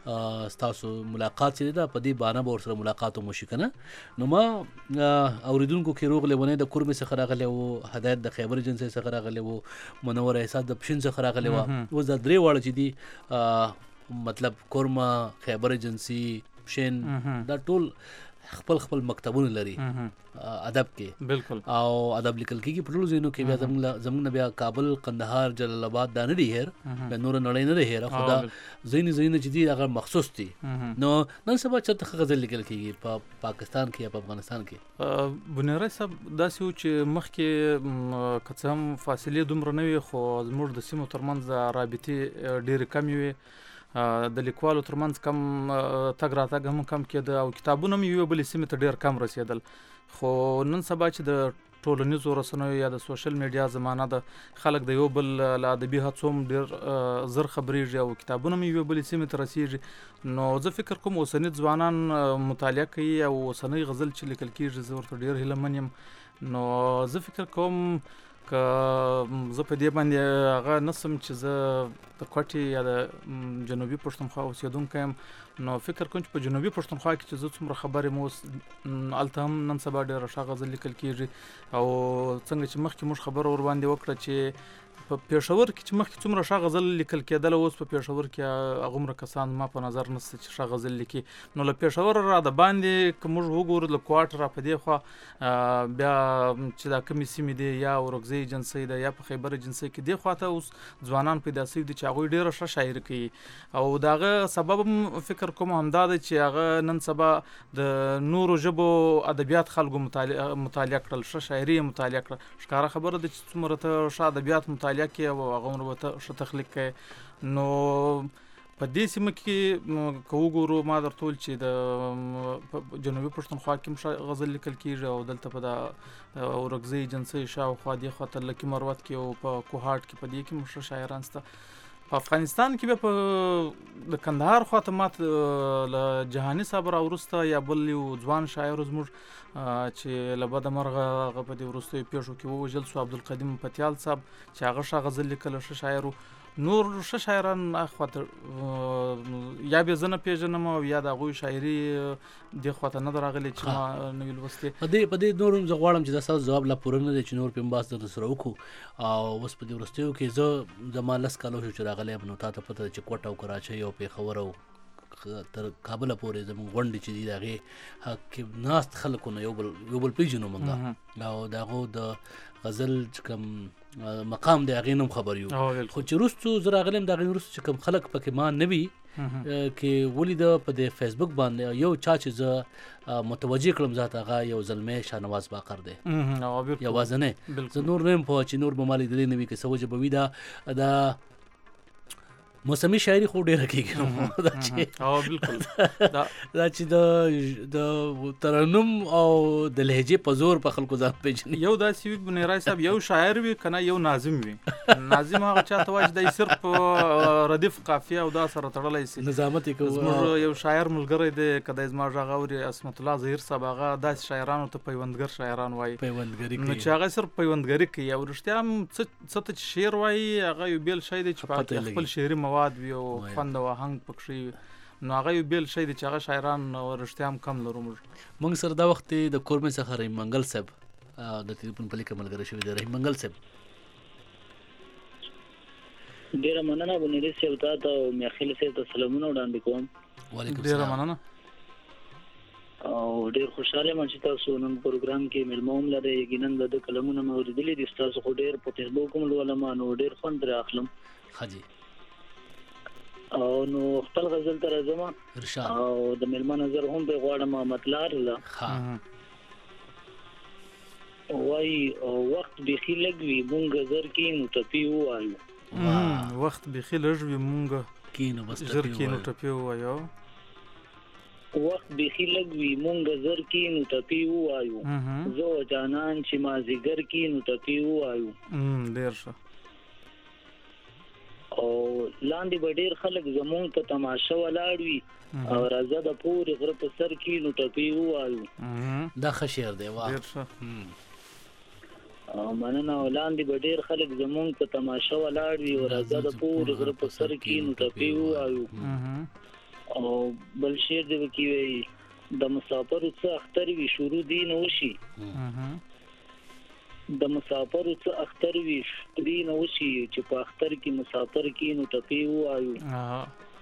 ستاسو ملاقات چې ده په دې بانه به ورسره ملاقات مو شي که نه. نو ما اوریدونکو کې روغ لیونی د کورمې څخه راغلی و، هدایت د خیبر ایجنسۍ څخه راغلی و، منور احساس د پشین څخه راغلی وه. اوس دا درې واړه چې دي مطلب کورما، خیبر ایجنسی، پشین، دا ټول خپل خپل مکتبونه لري ادب کې. بالکل. او ادب لیکل کېږي په ټولو ځایونو کې. بیا زموږ زموږ بیا کابل، قندهار، جلال آباد دا نه دي هیر، بیا نوره نړۍ نه ده هیره، خو دا ځینې ځایونه چې دي هغه مخصوص دي. نو نن سبا چېرته ښه غزل لیکل کېږي په پاکستان کې یا په افغانستان کې؟ بنیری صاحب داسې و چې مخکې که څه هم فاصلې دومره نه وي خو زموږ د سیمو ترمنځ رابطې ډېرې کمې وي. د لیکوالو ترمنځ کم تګ راتګ هم کم کېده او کتابونه هم یوې بلې سیمې ته ډېر کم رسېدل. خو نن سبا چې د ټولنیزو رسنیو یا د سوشل میډیا زمانه ده، خلک د یو بل له ادبي هڅو هم ډېر زر خبرېږي او کتابونه هم یوې بلې سیمې ته رسېږي. نو زه فکر کوم اوسني ځوانان مطالعه کوي او اوسنی غزل چې لیکل کېږي زه ورته ډېر هیله من یم. نو زه فکر کوم که زه په دې باندې هغه نسم چې زه د کوټې یا د جنوبي پښتونخوا اوسېدونکی یم، نو فکر کوم چې په جنوبي پښتونخوا کې چې زه څومره خبرې مو اوس هلته هم نن سبا ډېره ښه غزل لیکل کېږي. او څنګه چې مخکې موږ خبره ورباندې وکړه چې په پېښور کې چې مخکې څومره ښه غزل لیکل کېدله، اوس په پېښور کې هغومره کسان ما په نظر نشته چې ښه غزل لیکي. نو له پېښور را د باندې که موږ وګورو له کوټ را په دې خوا بیا چې دا کومې سیمې دي یا اورکزۍ ایجنسۍ ده یا په خیبر ایجنسۍ کې دې خواته اوس ځوانان پیدا شوي دي چې هغوی ډېره ښه شاعري کوي. او د هغه سبب هم فکر کوم همدا دی چې هغه نن سبا د نورو ژبو ادبیات خلکو مطالعه مطالعه کړل، ښه شاعري یې مطالعه کړه. ښکاره خبره ده چې څومره ته ښه ادبیات مطالعه کې او هغه به ته ښه تخلیق کوي. نو په دې سیمه کې که وګورو ما درته ویل چې د جنوبي پښتونخوا کې هم ښه غزل لیکل کېږي او دلته په دا اورکزۍ ایجنسۍ شاوخوا دې خوا ته لکي مروت کې او په کوهاټ کې په دې کې هم ښه شاعران شته. په افغانستان کې بیا په د کندهار خوا ته مات له جهاني صاحب را وروسته یا بل یو ځوان شاعر زموږ چې له بده مرغه هغه په دې وروستیو پیښو کې ووژل شو، عبدالقدیم پتیال صاحب چې هغه ښه غزل لیکله، ښه شاعر و. نور ښه شاعران اخواته یا بیا زه نه پېژنم او یا د هغوی شاعري دې خواته نه ده راغلې چې ما نه وي لوستې. په دې په دې نور هم زه غواړم چې دا ستاسو ځواب لا پوره نه دی چې نور پې هم بحث درته سره وکړو. او اوس په دې وروستیو کې زه زما لس کاله شو چې راغلی یم، نو تا ته پته ده چې کوټه او کراچۍ او پېښور او تر کابله پورې زموږ غونډې چې دي د هغې حق کې ناست خلکو نه یو بل یو بل پېژنو موږ او د هغو د غزل چې کوم مقام دی هغې نه هم خبر یو. خو چې وروستو زه راغلی یم د هغې وروستو چې کوم خلک پکې ما نه وي کې ولیده په د فیسبوک باندې یو چا چې زه متوجه کړم ذات هغه یو زلمی شاهنواز باقر دی یوازینی. زه نور نه یم پوه چې نور به ما لیدلی نه وي که څه وجه به وي. دا دا موسمي شاعري خو ډېره کېږي دا چې بالکل دا چې د ترنم او د لهجې په زور په خلکو ځان پېژني. یو داسې وي بنیری صاحب، یو شاعر وي که نه یو ناظم وي. ناظم هغه چا ته وایي چې دی صرف ردیف قافیه او دا سره تړلی سي، نظامت یې کوي. زموږ یو شاعر ملګری دی که دی زما غږ اوري، عصمت الله ظهیر صاحب، هغه داسې شاعرانو ته پیوندګر شاعران وایي، پیوندګري کوي، نو چې هغه صرف پیوندګري کوي. او رښتیا هم څه ته چې شعر وایي هغه یو بیل شی دی چې په خپل شعري مواد وي او خوند او آهنګ پکښې وي، نو هغه یو بیل شی دی چې هغه شاعران رښتیا هم کم لرو. موږ موږ سره دا وخت د کورمې څخه رحیم منګل صاحب د تلیفون په لیکه ملګری شوي دی. رحیم منګل صاحب ډېره مننه بنیری صاحب، تا ته او میاخیل صاحب ته سلامونه وړاندې کوم. وعلیکم ډېره السلام. مننه او ډېر خوشحاله یم چې تاسو نن پروګرام کې مېلمه هم لرئ. یقینا د ده کلمونه مې اورېدلي دي، ستاسو خو ډېر په فیسبوک هم لولم، نو ډېر خوند ترې اخلم. ښه جي. او نو خپل غزل ته راځم ارشاد او د ملما نظر هم به غواړم مطلع له ها وای وخت بيخي لګوي مونږ زر کې نو ټپي وایو وخت بيخي لګوي مونږ کینو بس زر کې نو ټپي وایو وخت بيخي لګوي مونږ زر کې نو ټپي وایو زه جانان چې ما زیګر کې نو ټپي وایو ام ډیر ښه او لاندې به ډیر خلک زمونږ په تماشه ولاړ وي او راځه د پورې غره په سر کې نو ټپي وایو دا ښه شعر دی واه ډیر ښه او مننه ولاندې به ډیر خلک زمونږ په تماشه ولاړ وي او راځه د پورې غره په سر کې نو ټپي وایو او بل شعر دی وکي وي د مسافر څخه اختر وی شروع دین وشي د مسافر څخه اختر وی دین وشي چې په اختر کې مسافر کې نو ټپي وایو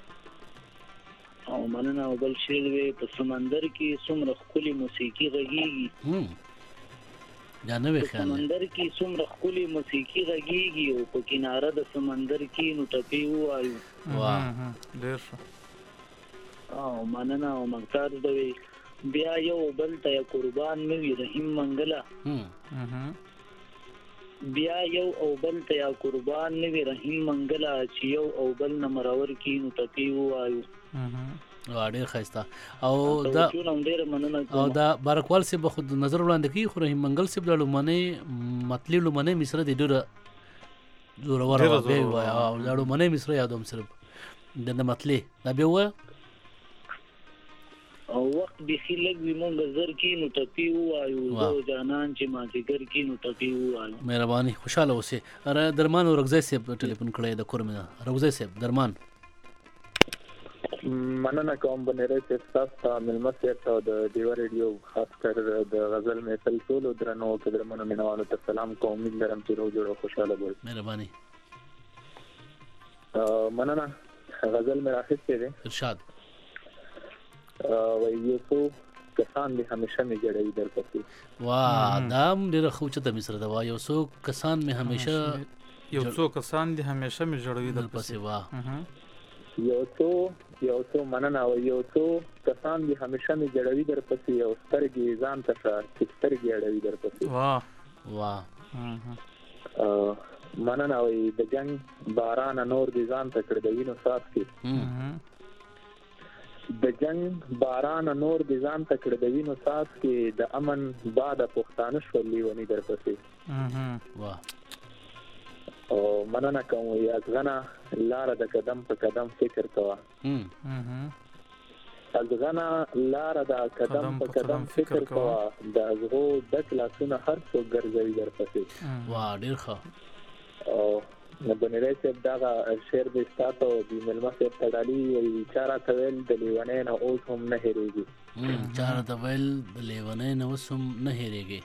او مننه بل شعر وی په سمندر کې څومره خولي موسیقي غږیږي دا نه وی خیال سمندر کې څومره خولي موسیقي غږیږي او په کناره د سمندر کې نو ټپي وایو واه ډیر ښه او مننه او مقصد دوی بیا یو بل ته قربان مې رحیم منګلا بیا یو او بل ته قربان مې رحیم منګلا چې یو او بل نمرور کې نو ټپي وایو وا ډیر ښایسته او دا او دا بارکوال سی به خود نظر وړاندې کوي خو رحیم منګل سی د لومنې مطلب لومنې مصر د ډیره زوره ور به وای او دا لومنې مصر یادوم صرف د مطلب دا به و او وخت بيخي لګوي مونږ زر کې نو ټپي وایو زه جانان چې ما زیګر کې نو ټپي وایو مهرباني خوشاله اوسې اره درمان ورغځي سیب ټلیفون کړی د کورمنه رغځي سیب درمان مننه کوم بنره چې تاسو ملما سره د دیو ریډیو خاص کر د غزل محفل ټول درنو کې درمنو مینوالو ته سلام کوم امید لرم چې روز جوړ خوشاله وي مهرباني مننه غزل مې راخسته دي ارشاد او یو څو کسان دي همیشه می جوړوي درپسې وا دام ډیره خوچه د مصر دا یو څو کسان می همیشه یو څو کسان دي همیشه می جوړوي درپسې وا یو څو یو څو مننه او یو څو کسان دي همیشه می جوړوي درپسې یو سترګې ځان ته چې سترګې اړوي درپسې وا وا مننه او د جنگ باران نور دي ځان ته کړ د وینو صاف کې د جنگ باران نور دي ځان ته کړ د وینو صاف کې د امن باد پښتانه شولې ونی درپسې وا او مننه کوم یا ځغنا لار د قدم په قدم فکر کوا ځغنا لار د قدم په قدم فکر کوا د ازغو د کلاسونه هر څو ګرځوي درپسې وا ډیر ښه او نو بنره چې دا شعر د ستاسو د ملما سره تړالي وي چارا تویل د لیوانې نه اوس هم نه هېریږي چارا تویل د لیوانې نه اوس هم نه هېریږي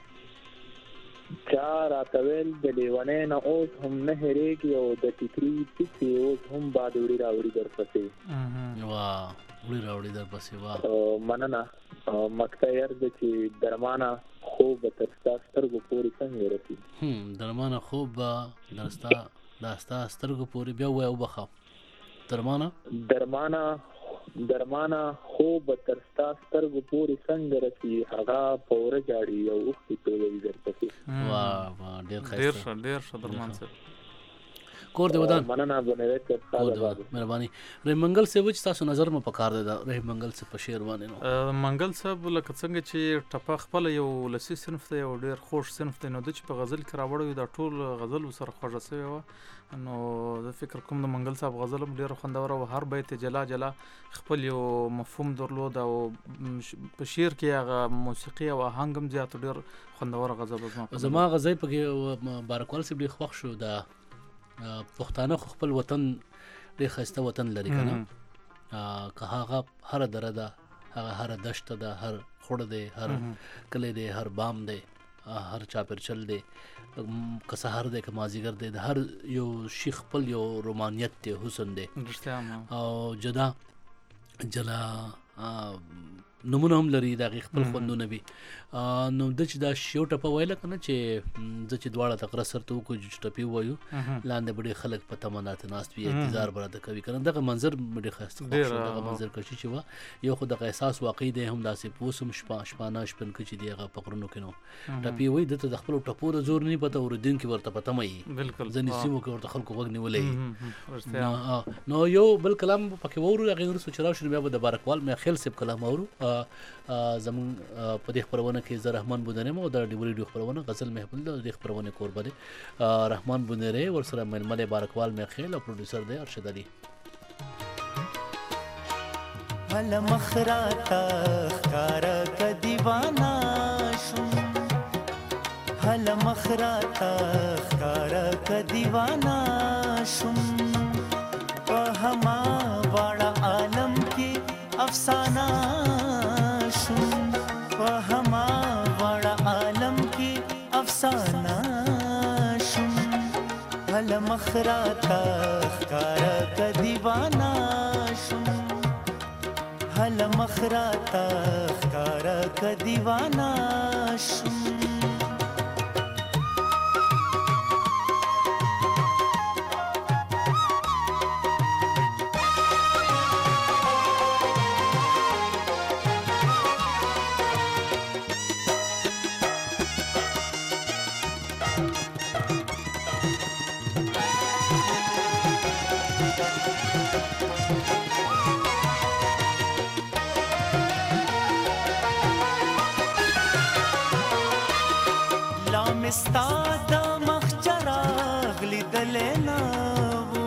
چارا تویل د لیوانې نه اوس هم نه هېریږي او د ټیکري پسې اوس هم باد وړي راوړي درپسې وا وړي راوړي درپسې وا او مننه مکته یار د چې درمانه خوب تر سترګو پورې څنګه رسي هم درمانه خوب درستا داستا سترګو پورې بیا وای او بخا درمانه درمانه درمانه خوب تر سترګو پورې څنګه رسي هغه پوره جاړي او وختي ټولې درپسې واه واه ډیر ښه ډیر ښه ډیر ښه درمان سره کور دی ودان مننه بنوي ته مهرباني رحیم منګل سی وچ تاسو نظر مو پکار دی رحیم منګل سی په شعر باندې نو منګل صاحب لکه څنګه چې ټپه خپل یو لسی صنف ته یو ډیر خوش صنف ته نو د چې په غزل کې راوړی دا ټول غزل سره خوږه سوی و نو د فکر کوم د منګل صاحب غزل ډیر خوندور او هر بیت جلا جلا خپل یو مفهوم درلود او په شعر کې هغه موسیقي او آهنګ هم زیات ډیر خوندور غزل زما غزل په بارکوال سی ډیر خوښ شو دا پښتانه خپل وطن ډېر ښایسته وطن لري کنه که هغه هر دره ده هغه هر دشت ده هر خوړ دی هر کلی دی هر بام دی هر چاپرچل دی که سهار دی که مازیګر دی د هر یو شي خپل یو رومانیت دی حسن دی او جدا جلا نمونه هم لري د هغې خپل خوندونه وي. نو ده چې دا شیو ټپه ویله که نه چې زه چې دواړه د غره سر ته وکړو چې ټپې ووایو لاندې به ډېر خلک په تمه ناته ناست وي انتظار به راته کوي که نه. دغه منظر مې ډېر ښایسته خوښ شو دغه منظر کشي چې وه یو خو دغه احساس واقعي دی هم داسې په اوس هم شپانه شپنکه چې دی هغه په غرونو کې نو ټپې وایي ده ته د خپلو ټپو د زور نه پته اورېدونکي ورته په تمه وي ځینې سیمو کې ورته خلکو غوږ نیولی وي. نو یو بل کلام پکې واورو هغې وروسته چې راشو نو بیا به د بارکوال میاخیل صاحب کلام اورو. زمونږ په دې خپرونه کې زه رحمان بونیری یم او د ډیو ریډیو خپرونه غزل محفل د دې خپرونې کوربه دی رحمان بونیری ورسره میلمه دی بارکوال میاخیل او پروډیوسر دی ارشد علي. هله مخ راته ښکاره که دیوانه شوم هله مخ راته ښکاره که دیوانه شوم په هما واړه عالم کې افسانه شوم په هما واړه عالم کې افسانه شوم هله مخ راته ښکاره که دیوانه شوم هله مخ راته ښکاره که دیوانه شوم. ستا د مخ چراغ لیدلی نه و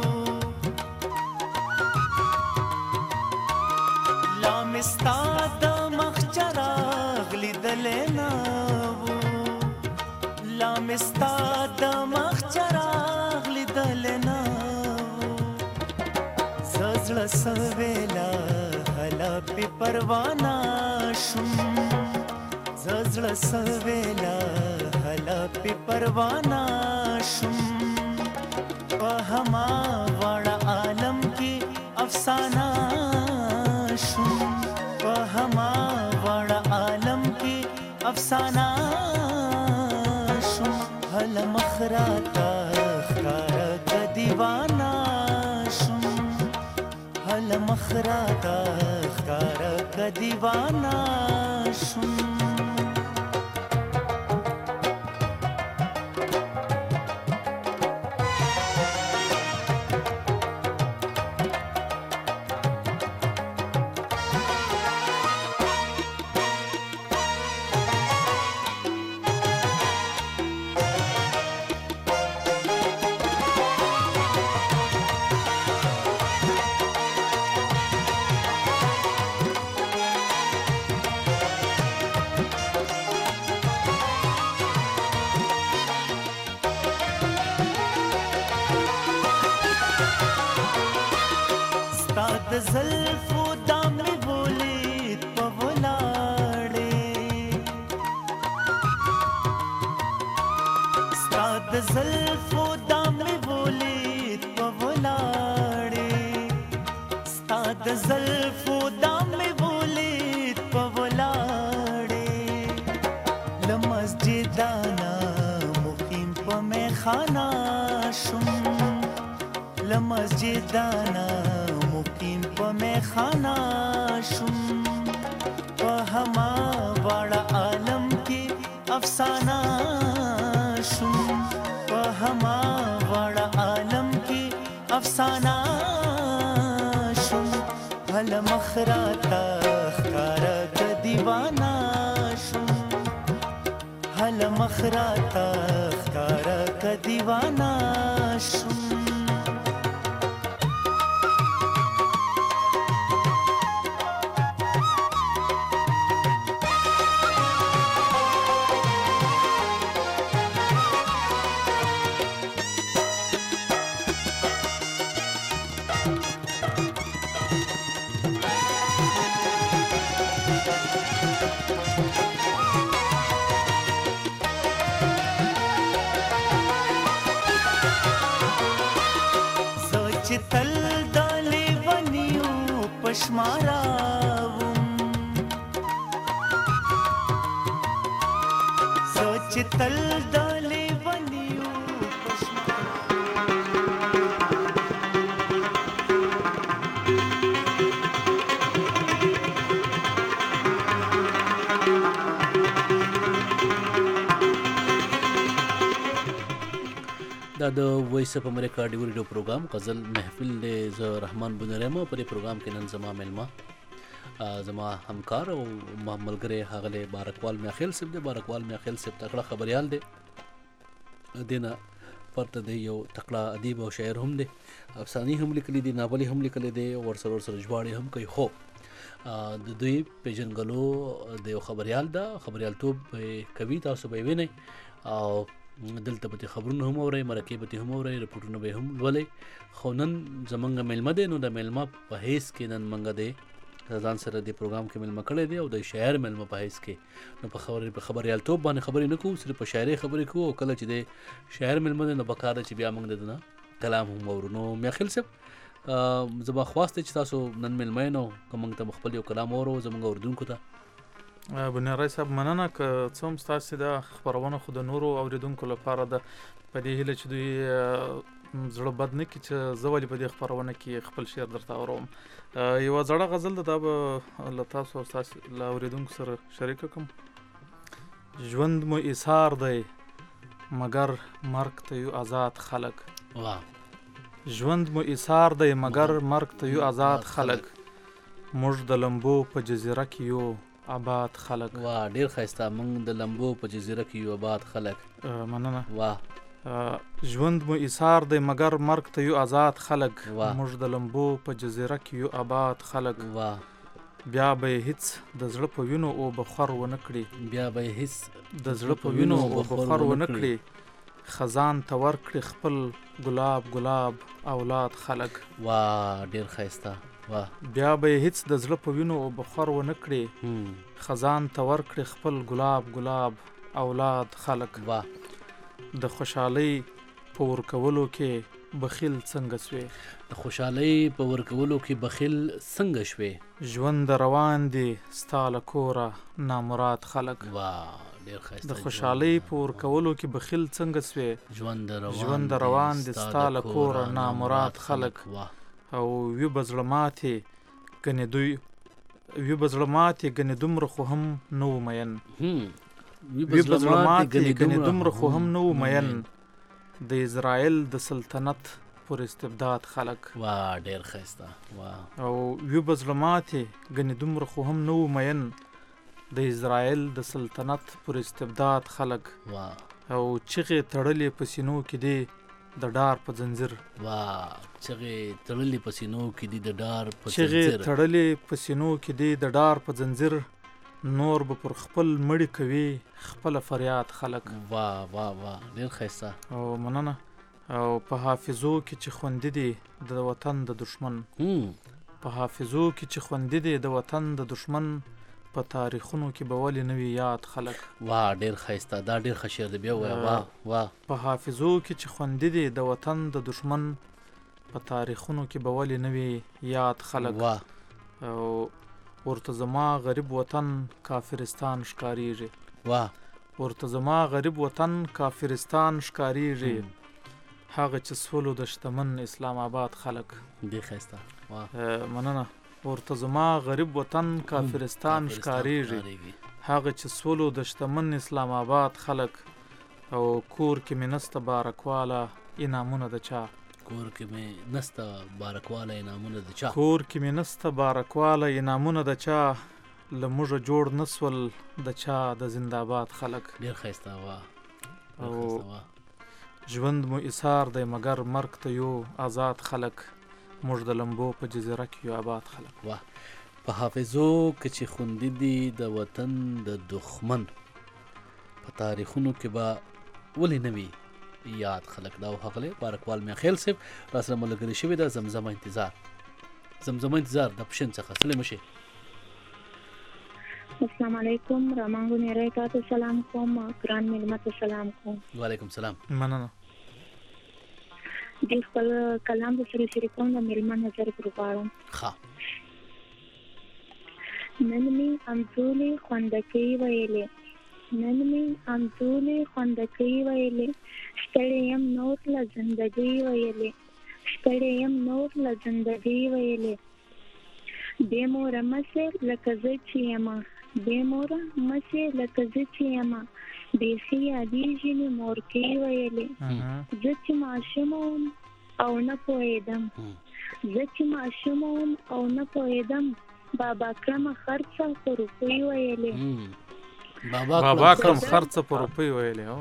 لا مې ستا د مخ چراغ لیدلی نه و لا مې ستا د مخ چراغ لیدلی نه و زه زړه څه ویله هله پې پروانه شوم زه زړه څه ویله هله پې پروانه شوم په هما واړه عالم کې افسانه شوم په هما واړه عالم کې افسانه شوم هله مخ راته ښکاره که دیوانه شوم هله مخ راته ښکاره که دیوانه شوم. د زلفو دا مې ولید په ولاړې ستا د زلفو دا مې ولید په ولاړې ستا د زلفو دا مې ولید په ولاړې له مسجدانه مقیم په میخانه شوم له مسجدانه میخانه شوم په هما واړه عالم کې افسانه شوم په هما واړه عالم کې افسانه شوم هله مخ راته ښکاره که دیوانه شوم هله مخ راته ښکاره که دیوانه شوم. چې تل د لیونیو پشماراوم چې تل د لیونیو دا د وایس اپ امریکا ډیو ریډیو پروګرام غزل محفل دی. زه رحمان بنرم په دې پروګرام کې نن زما ملما زما همکار او ما ملګری هغه بارکوال میاخیل صاحب دی. بارکوال میاخیل صاحب تکړه خبريال دی، دینه پرته دی یو تکړه ادیب او شاعر هم دی، افسانې هم لیکلي دي، ناولې هم لیکلي دي، ورسره ورسره ژباړې هم کوي. خو د دوی پیژنګلو د یو خبريال ده، خبريالتوب کوي، تاسو به وینئ او دلته به خبرونه هم اورئ، مرکې به هم اورئ، رپورټونه به هم لولئ. خو نن زمونږ میلمه دی، نو د میلمه په حیث کې نن موږ دی ځان سره د پروګرام کې میلمه کړی دی او د شاعر میلمه په حیث کې نو په خبرې په خبریالتوب باندې خبرې نه کوو، صرف په شاعري خبرې کوو. او کله چې د شاعر میلمه دی نو پکار ده چې بیا موږ د ده نه کلام هم اورو. نو میاخیل صاحب زما خواست دی چې تاسو نن میلمه یې نو که موږ ته خپل یو کلام اورو زموږ اردونکو ته. بنیارای صاحب مننه که څه هم ستاسې دا خپرونه خو د نورو اوریدونکو لپاره ده، په دې هیله چې دوی زړه بد نه کړي چې زه ولې په دې خپرونه کې خپل شعر درته اورم. یوه زړه غزل ده، دا به له تاسو او ستاسې له اوریدونکو سره شریکه کړم. ژوند مو ایثار دی مګر مرګ ته یو آزاد خلک. ژوند مو ایثار دی مګر مرګ ته یو آزاد خلک، موږ د لمبو په جزیره کې یو آباد خلک. واه ډیر ښایسته، موږ د لمبو په جزیره کې یو آباد خلک. مننه. واه ژوند مو ایثار دی مګر مرګ ته یو آزاد خلک، موږ د لمبو په جزیره کې یو آباد خلک. واه بیا به هیڅ د زړه په وینو او بخور ونه کړي، بیا به هیڅ د زړه په وینو او بخور ونه کړي، خزان ته ورکړي خپل ګلاب ګلاب اولاد خلک. واه ډیر ښایسته. واه بیا به هیڅ د زړه په وینو او بخور ونه کړي، خزان ته ورکړي خپل ګلاب ګلاب اولاد خلک. واه د خوشحالۍ په ورکولو کې بخیل څنګه شوې، د خوشحالۍ په ورکولو کې بخیل څنګه شوې، ژوند روان دی ستا له کوره نامراد خلک. واه ډیر ښایسته. د خوشحالۍ په ورکولو کې بخیل څنګه شوې، ژوند روان دی ستا له کوره نامراد خلک. او وی بزړه ماتې ګنې دوی وی بزړه ماتې ګنې دومره خو هم نه و مین، وی بزړه ماتې ګنې دومره خو هم نه و مین، د اسرائیل د سلطنت پر استبداد خلک. واه ډیر ښایسته. واه او وی بزړه ماتې ګنې دومره خو هم نه و مین، د اسرائیل د سلطنت پر استبداد خلک. واه او چغې تړلې په سینو کې دی د ډار په زنځیر. واه چغې تړلې په سینو کې دی د ډار په زنځیر، چغې تړلې په سینو کې دی د ډار په زنځیر، نور به پر خپل مړی کوي خپل فریاد خلک. واه واه واه ډیر ښایسته. او مننه. او په حافظو کې چې خوندې دي د وطن د دشمن، په حافظو کې چې خوندې دي د وطن د دشمن، په تاریخونو کې به ولې نه وي یاد خلک. واه ډیر ښایسته، دا ډیر ښه شعر دی. بیا وایه. واه واه په حافظو کې چې خوندې دي د وطن د دشمن، په تاریخونو کې به ولې نه وي یاد خلک. واه او ورته زما غریب وطن کافرستان ښکاریږي. واه ورته زما غریب وطن کافرستان ښکاریږي، هغه چې سولو د شتمن اسلام آباد خلک. ډیر ښایسته. واه مننه. ورته زما غریب وطن کافرستان ښکاریږي، هغه چې سولو د شتمن اسلام آباد خلک. او کور کې مې نسته بارکواله انعامونه د چا، کور کې مې نسته بارکواله انعامونه د چا، کور کې مې نسته بارکواله انعامونه د چا، له موږه جوړ نسول د چا د زنده‌آباد خلک. ډیر ښایسته. واه او ژوند مو ایثار دی مګر مرګ ته یو آزاد خلک، موږ د لمبو په جزیره کې یو آباد خلک. واه په حافظو کې چې خوندې دي د وطن د دښمن، په تاریخونو کې به ولې نه وي یاد خلک. دا هغه بارکوال میاخیل صاحب را سره ملګري شوي ده. زمزمه انتظار، زمزمه انتظار د پښین څخه سلام شي. السلام علیکم. رحمان بنیارای تاسو سلام کوم، ګران میلمه ته سلام کوم. وعلیکم سلام. مننه. د خپل کلام د سره شریکوم د میلمه نظر پرواړم. ښه نن می امزولې خوندکې ویلې، نن مې امزولې خوندکۍ ویلې، ستړی یم نور له زندګۍ ویلې، ستړی یم نور له زندګۍ ویلې. بې موره مسې لکه زه چې یمه، بې موره مسې لکه زه چې یمه، بیخي یادېږي مې مورکۍ ویلې. زه چې ماشومه وم او نه پوهېدم، زه چې ماشومه وم او نه پوهېدم، بابا کړمه خرڅه په روپۍ ویلې. بابا کړم خرڅه په روپۍ ویلې.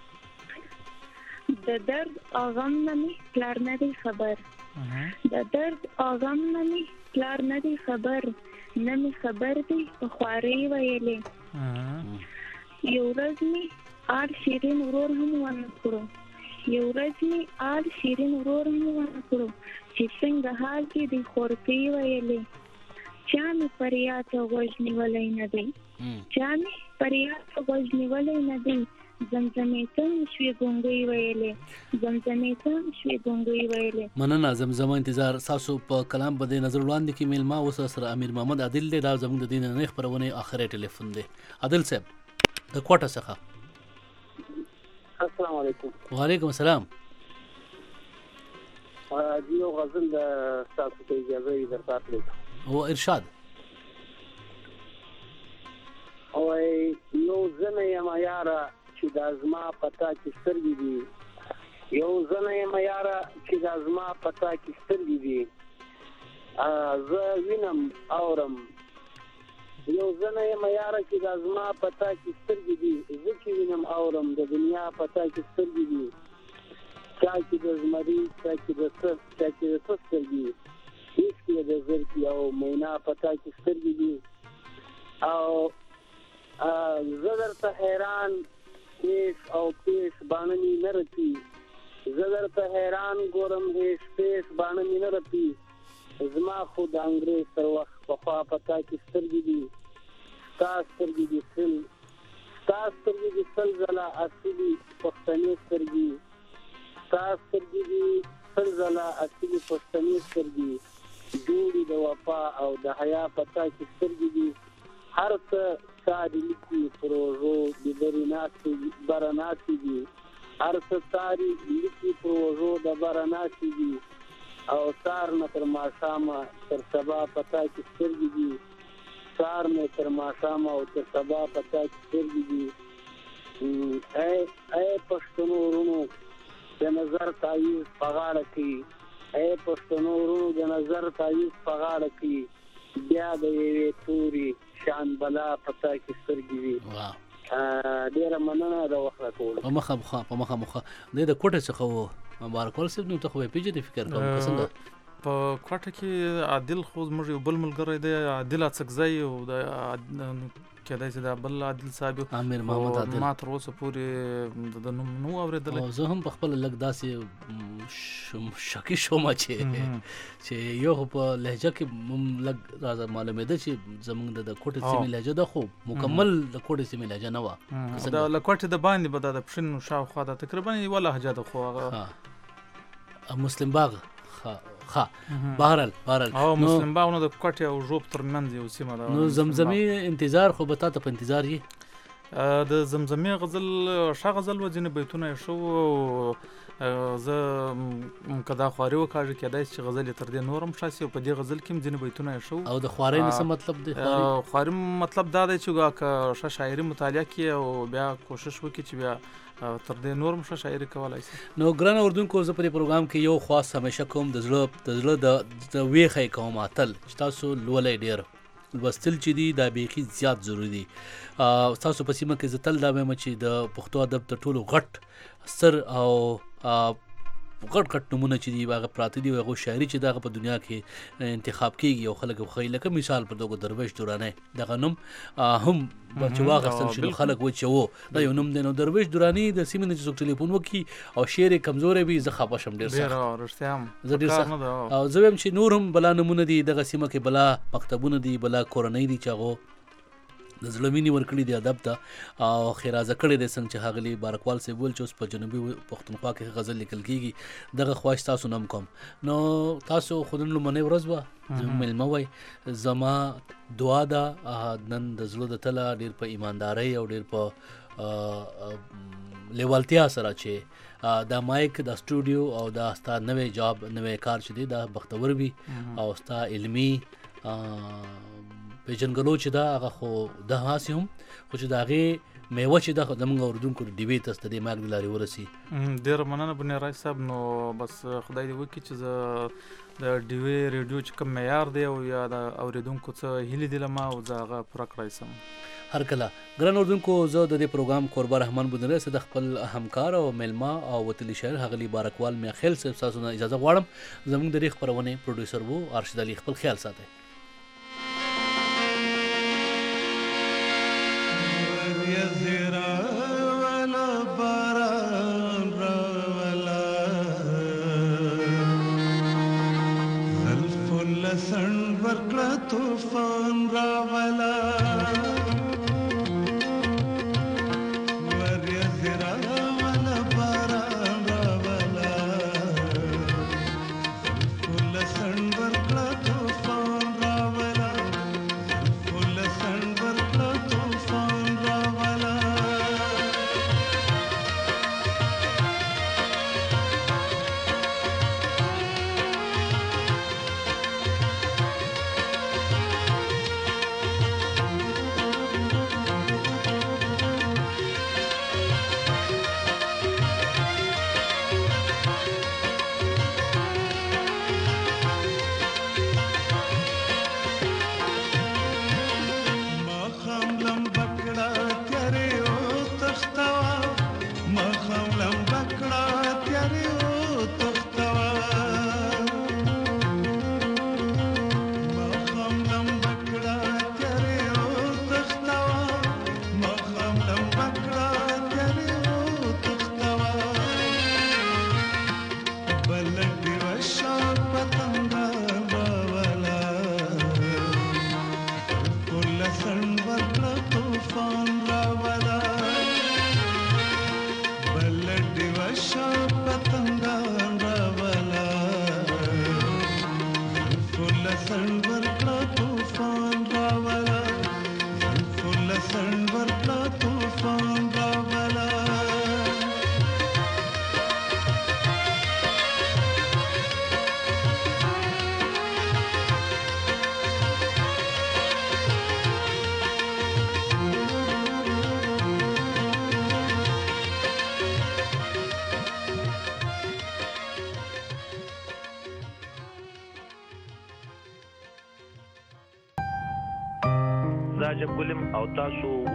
د درد او غم نه مې پلار نه دی خبر، د درد او غم نه مې پلار نه دی خبر، نه مې خبر دی په خوارۍ ویلې. یو ورځ مې آل شیرین ورور هم ونه کړو، یو ورځ مې آل شیرین ورور هم ونه کړو، چې څنګه حال کې دی خورکۍ ویلې. چا مې فریاد ته غوږ نیولی نه دی، چا مې فریاد ته غوږ نیولی نه دی، زمزمې ته شوې ګونګۍ ویلې، زمزمې ته شوې ګونګۍ ویلې. مننه زمزمه. انتظار تاسو په کلام باندې نظر وړاندې کې میلمه اوس سره امیر محمد عادل دی، دا زموږ د دې نننۍ خپرونې آخري ټلیفون دی. عادل صاحب د کوټه څخه. السلام علیکم. وعلیکم السلام. یو غزل د تاسو ته اجازه یې درته اخلم. او ارشاد. او یو زنه یم یاره چې د ازما پتا کې سترګې دي، یو زنه یم یاره چې د ازما پتا کې سترګې دي، زه وینم اورم. یو زنه یم یاره چې د ازما پتا کې سترګې دي، زه چې وینم اورم، د دنیا پتا کې سترګې دي، چا کې د زمري، چا کې د څه، چا کې د څه سترګې، هېڅ کې د زرکې او مینا پتا کې سترګې دي. او زه درته حیران پیش او پیش باڼه مې نه رپي، زه درته حیران ګورم هېڅ پیش باڼه مې نه رپي، زما خو د انګریز تر وخت پخوا پتا کې سترګې دي، ستا سترګې دي سل، ستا سترګې دي سل ځله اصلي پښتنې سترګې، ستا سترګې دي سل ځله اصلي پښتنې سترګې، جوړې د وفا او د حیا پتا کې سترګې دي، هر څه ستا دې لیکي پروژو د برې ناستې بره ناستې دي، هر څه ستا دې لیکي پروژو د بره ناستې دي، او سار نه تر ماښامه تر سبا پتا کې سترګې دي، سار نه تر ماښامه او تر سبا پتا کې سترګې دي. ای ای پښتنو ورونو د نظر تعویض په غاړه کړي، ای پښتنو ورونو د نظر تعویض په غاړه کړي، بیا د یوې تورې شان بلا پتا کې سترګې دي. ډېره مننه د وخت راکولو. په مخه مخه په مخه مخه دی د کوټې څخه و. مبارکول صاحب نو ته خو پیژنې فکر کوم که څنګه په کوټه کې عادل خو زموږ یو بل ملګری دی، عادل اڅکزی، او د کېدای شي دا بل عادل صاحب امیر محمد عادل، ما تر اوسه پورې د نوم نو اورېدلی. او زه هم په خپل لږ داسې شکي شوم چې چې یو خو په لهجه کې لږ راځه معلومېده چې زموږ د کوټې سیمې لهجه ده، خو مکمل د کوټې سیمې لهجه نه وه. د له کوټې د باندې به دا د پښین شاوخوا دا تقریبا یوه لهجه ده، خو هغه مسلم باغ ښه بهرحال بهرحال او مسلم باغ نو د کوټې او ژوب ترمنځ یو سیمه ده. نو زمزمې انتظار خو به تا ته په انتظار یې د زمزمې غزل ښه غزل و، ځینې بیتونه یې ښه و. زه که دا خواري وکاږي کېدای شي چې غزل یې تر دې نور هم ښه شي، او په دې غزل کې هم ځینې بیتونه یې ښه و. او د خوارۍ نه څه مطلب دی؟ خواري مطلب دا دی چې که ښه شاعري مطالعه کړي او بیا کوشش وکړي چې بیا تر دې نور هم ښه شاعري کولی شي. نو ګرانه اردوونکو، زه په دې پروګرام کې یو خواست همیشه کوم، د زړه د زړه د ویښه کوم اتل چې تاسو لولی ډېر لوستل چې دي دا بیخي زیات ضروري دي. تاسو په سیمه کې زه تل دا وایم چې د پښتو ادب تر ټولو غټ ستر او غټ غټ نمونه چې دي هغه پراته دي، او هغه شاعري چې د هغه په دنیا کې انتخاب کېږي او خلک وښیي. لکه مثال په توګه درویش درانی دغه نوم هم چې واخیستل شي نو خلک وایي چې و دا یو نوم دی. نو درویش درانی د سیمې نه چې څوک ټلیفون وکړي او شعر یې کمزوری وي زه خفه شم ډېر سخت، زه ډېر سخت. او زه وایم چې نور هم بلا نمونه دي دغه سیمه کې، بلا مکتبونه دي، بلا کورنۍ دي چې هغو د زړه مینې ورکړي دي ادب ته او خیرازه کړی دی څنګه چې ښاغلي بارکوال صاحب ویل چې اوس په جنوبي پښتونخوا کې غزل لیکل کېږي دغه خواهش تاسو نه هم کوم. نو تاسو خو نن لومړنۍ ورځ وه میلمه وئ، زما دعا ده نن د زړه د تله ډېر په ایماندارۍ او ډېر په لیوالتیا سره چې دا مایک دا سټوډیو او دا ستا نوی جاب نوی کار چې دی دا بختور وي او ستا علمي پیژنګلو چې دا هغه خو د هاسې هم خو چې د هغې میوه چې دا زموږ اورېدونکو ډیوې ته د دې مایک د لارې ورسي. ډېره مننه بنیا راج صاحب. نو بس خدای دې وکړي چې زه د ډیوې ریډیو چې کوم معیار دی او یا د اورېدونکو څه هیلې دي له ما او زه هغه پوره کړی سم. هر کله ګران اورېدونکو، زه د دې پروګرام کوربه رحمان بودنری سه د خپل همکار او میلمه او وتلي شاعر ښاغلي بارکوال میاخیل صاحب تاسو نه اجازه غواړم. زموږ د دې خپرونې پروډوسر وو ارشد علي. خپل خیال ساتئ. طوفان راولا وریا زرا والا باران راولا فل سنبر کلا طوفان راولا فل سنبر کلا طوفان راولا زاجب ګلم او تاسو